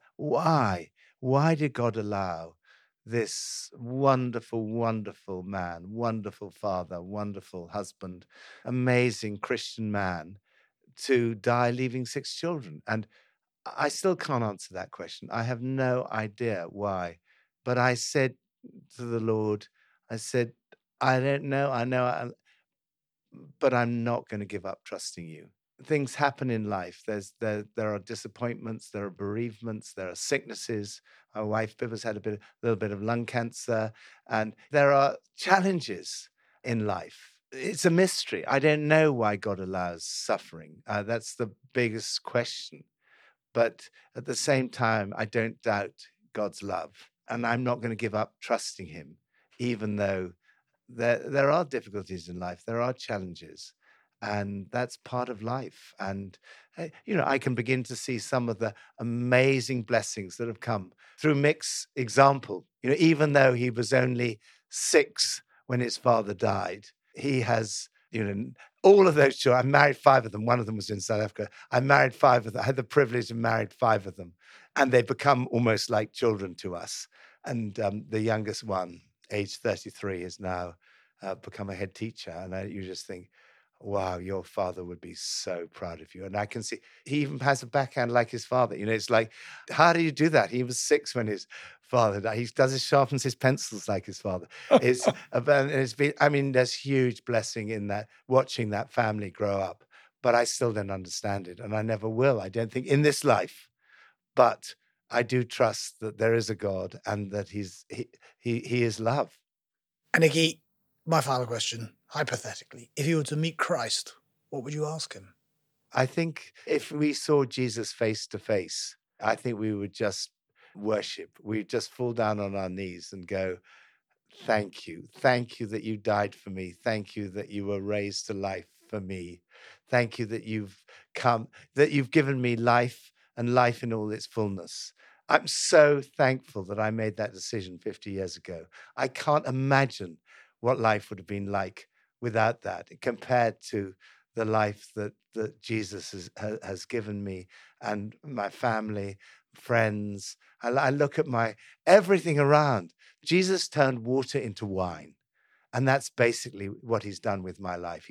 Why did God allow this wonderful, wonderful man, wonderful father, wonderful husband, amazing Christian man to die leaving 6 children? And I still can't answer that question. I have no idea why. But I said to the Lord, I said, I don't know. I know, but I'm not going to give up trusting you. Things happen in life. There are disappointments, there are bereavements, there are sicknesses. My wife Bibba's had a little bit of lung cancer, and there are challenges in life. It's a mystery. I don't know why God allows suffering. That's the biggest question. But at the same time, I don't doubt God's love. And I'm not going to give up trusting him, even though there are difficulties in life. There are challenges. And that's part of life. And, I can begin to see some of the amazing blessings that have come through Mick's example. Even though he was only 6 when his father died, he has, all of those children, I married 5 of them. One of them was in South Africa. I married 5 of them. I had the privilege of married 5 of them. And they become almost like children to us. And the youngest one, age 33, has now become a head teacher. And you just think, wow, your father would be so proud of you. And I can see he even has a backhand like his father. It's like, how do you do that? He was 6 when his father died. He sharpens his pencils like his father. It's been, there's huge blessing in that, watching that family grow up. But I still don't understand it. And I never will. I don't think in this life. But I do trust that there is a God and that he is love. And Nicky, my final question, hypothetically, if you were to meet Christ, what would you ask him? I think if we saw Jesus face to face, I think we would just worship. We'd just fall down on our knees and go, thank you. Thank you that you died for me. Thank you that you were raised to life for me. Thank you that you've come, that you've given me life and life in all its fullness. I'm so thankful that I made that decision 50 years ago. I can't imagine what life would have been like without that, compared to the life that Jesus has given me and my family, friends. I look at everything around. Jesus turned water into wine. And that's basically what he's done with my life.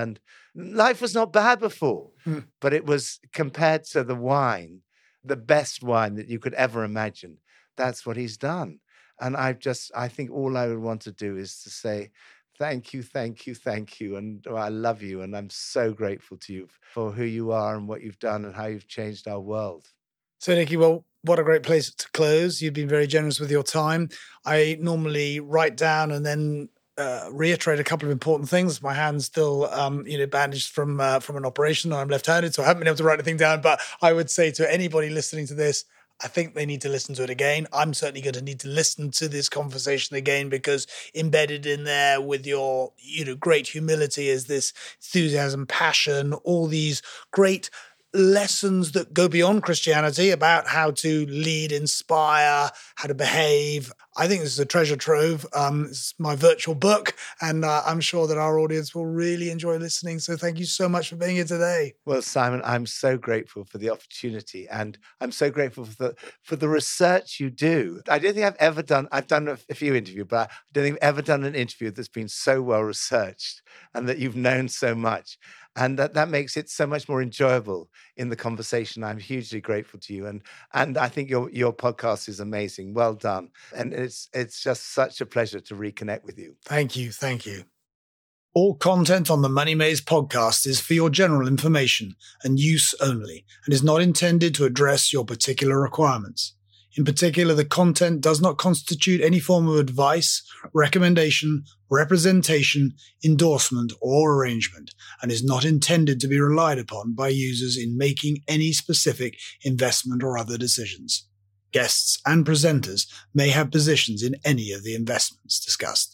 Life was not bad before, but it was, compared to the wine, the best wine that you could ever imagine. That's what he's done. And I think all I would want to do is to say, thank you, thank you, thank you. And I love you. And I'm so grateful to you for who you are and what you've done and how you've changed our world. So, Nicky, well, what a great place to close. You've been very generous with your time. I normally write down and then reiterate a couple of important things. My hand's still, bandaged from an operation. I'm left-handed, so I haven't been able to write anything down. But I would say to anybody listening to this, I think they need to listen to it again. I'm certainly going to need to listen to this conversation again, because embedded in there with your, great humility is this enthusiasm, passion, all these great lessons that go beyond Christianity about how to lead, inspire, how to behave. I think this is a treasure trove. It's my virtual book, and I'm sure that our audience will really enjoy listening. So thank you so much for being here today. Well, Simon, I'm so grateful for the opportunity, and I'm so grateful for the research you do. I don't think I've done a few interviews, but I don't think I've ever done an interview that's been so well researched and that you've known so much. And that makes it so much more enjoyable in the conversation. I'm hugely grateful to you. And I think your podcast is amazing. Well done. And it's just such a pleasure to reconnect with you. Thank you. Thank you. All content on the Money Maze podcast is for your general information and use only, and is not intended to address your particular requirements. In particular, the content does not constitute any form of advice, recommendation, representation, endorsement, or arrangement, and is not intended to be relied upon by users in making any specific investment or other decisions. Guests and presenters may have positions in any of the investments discussed.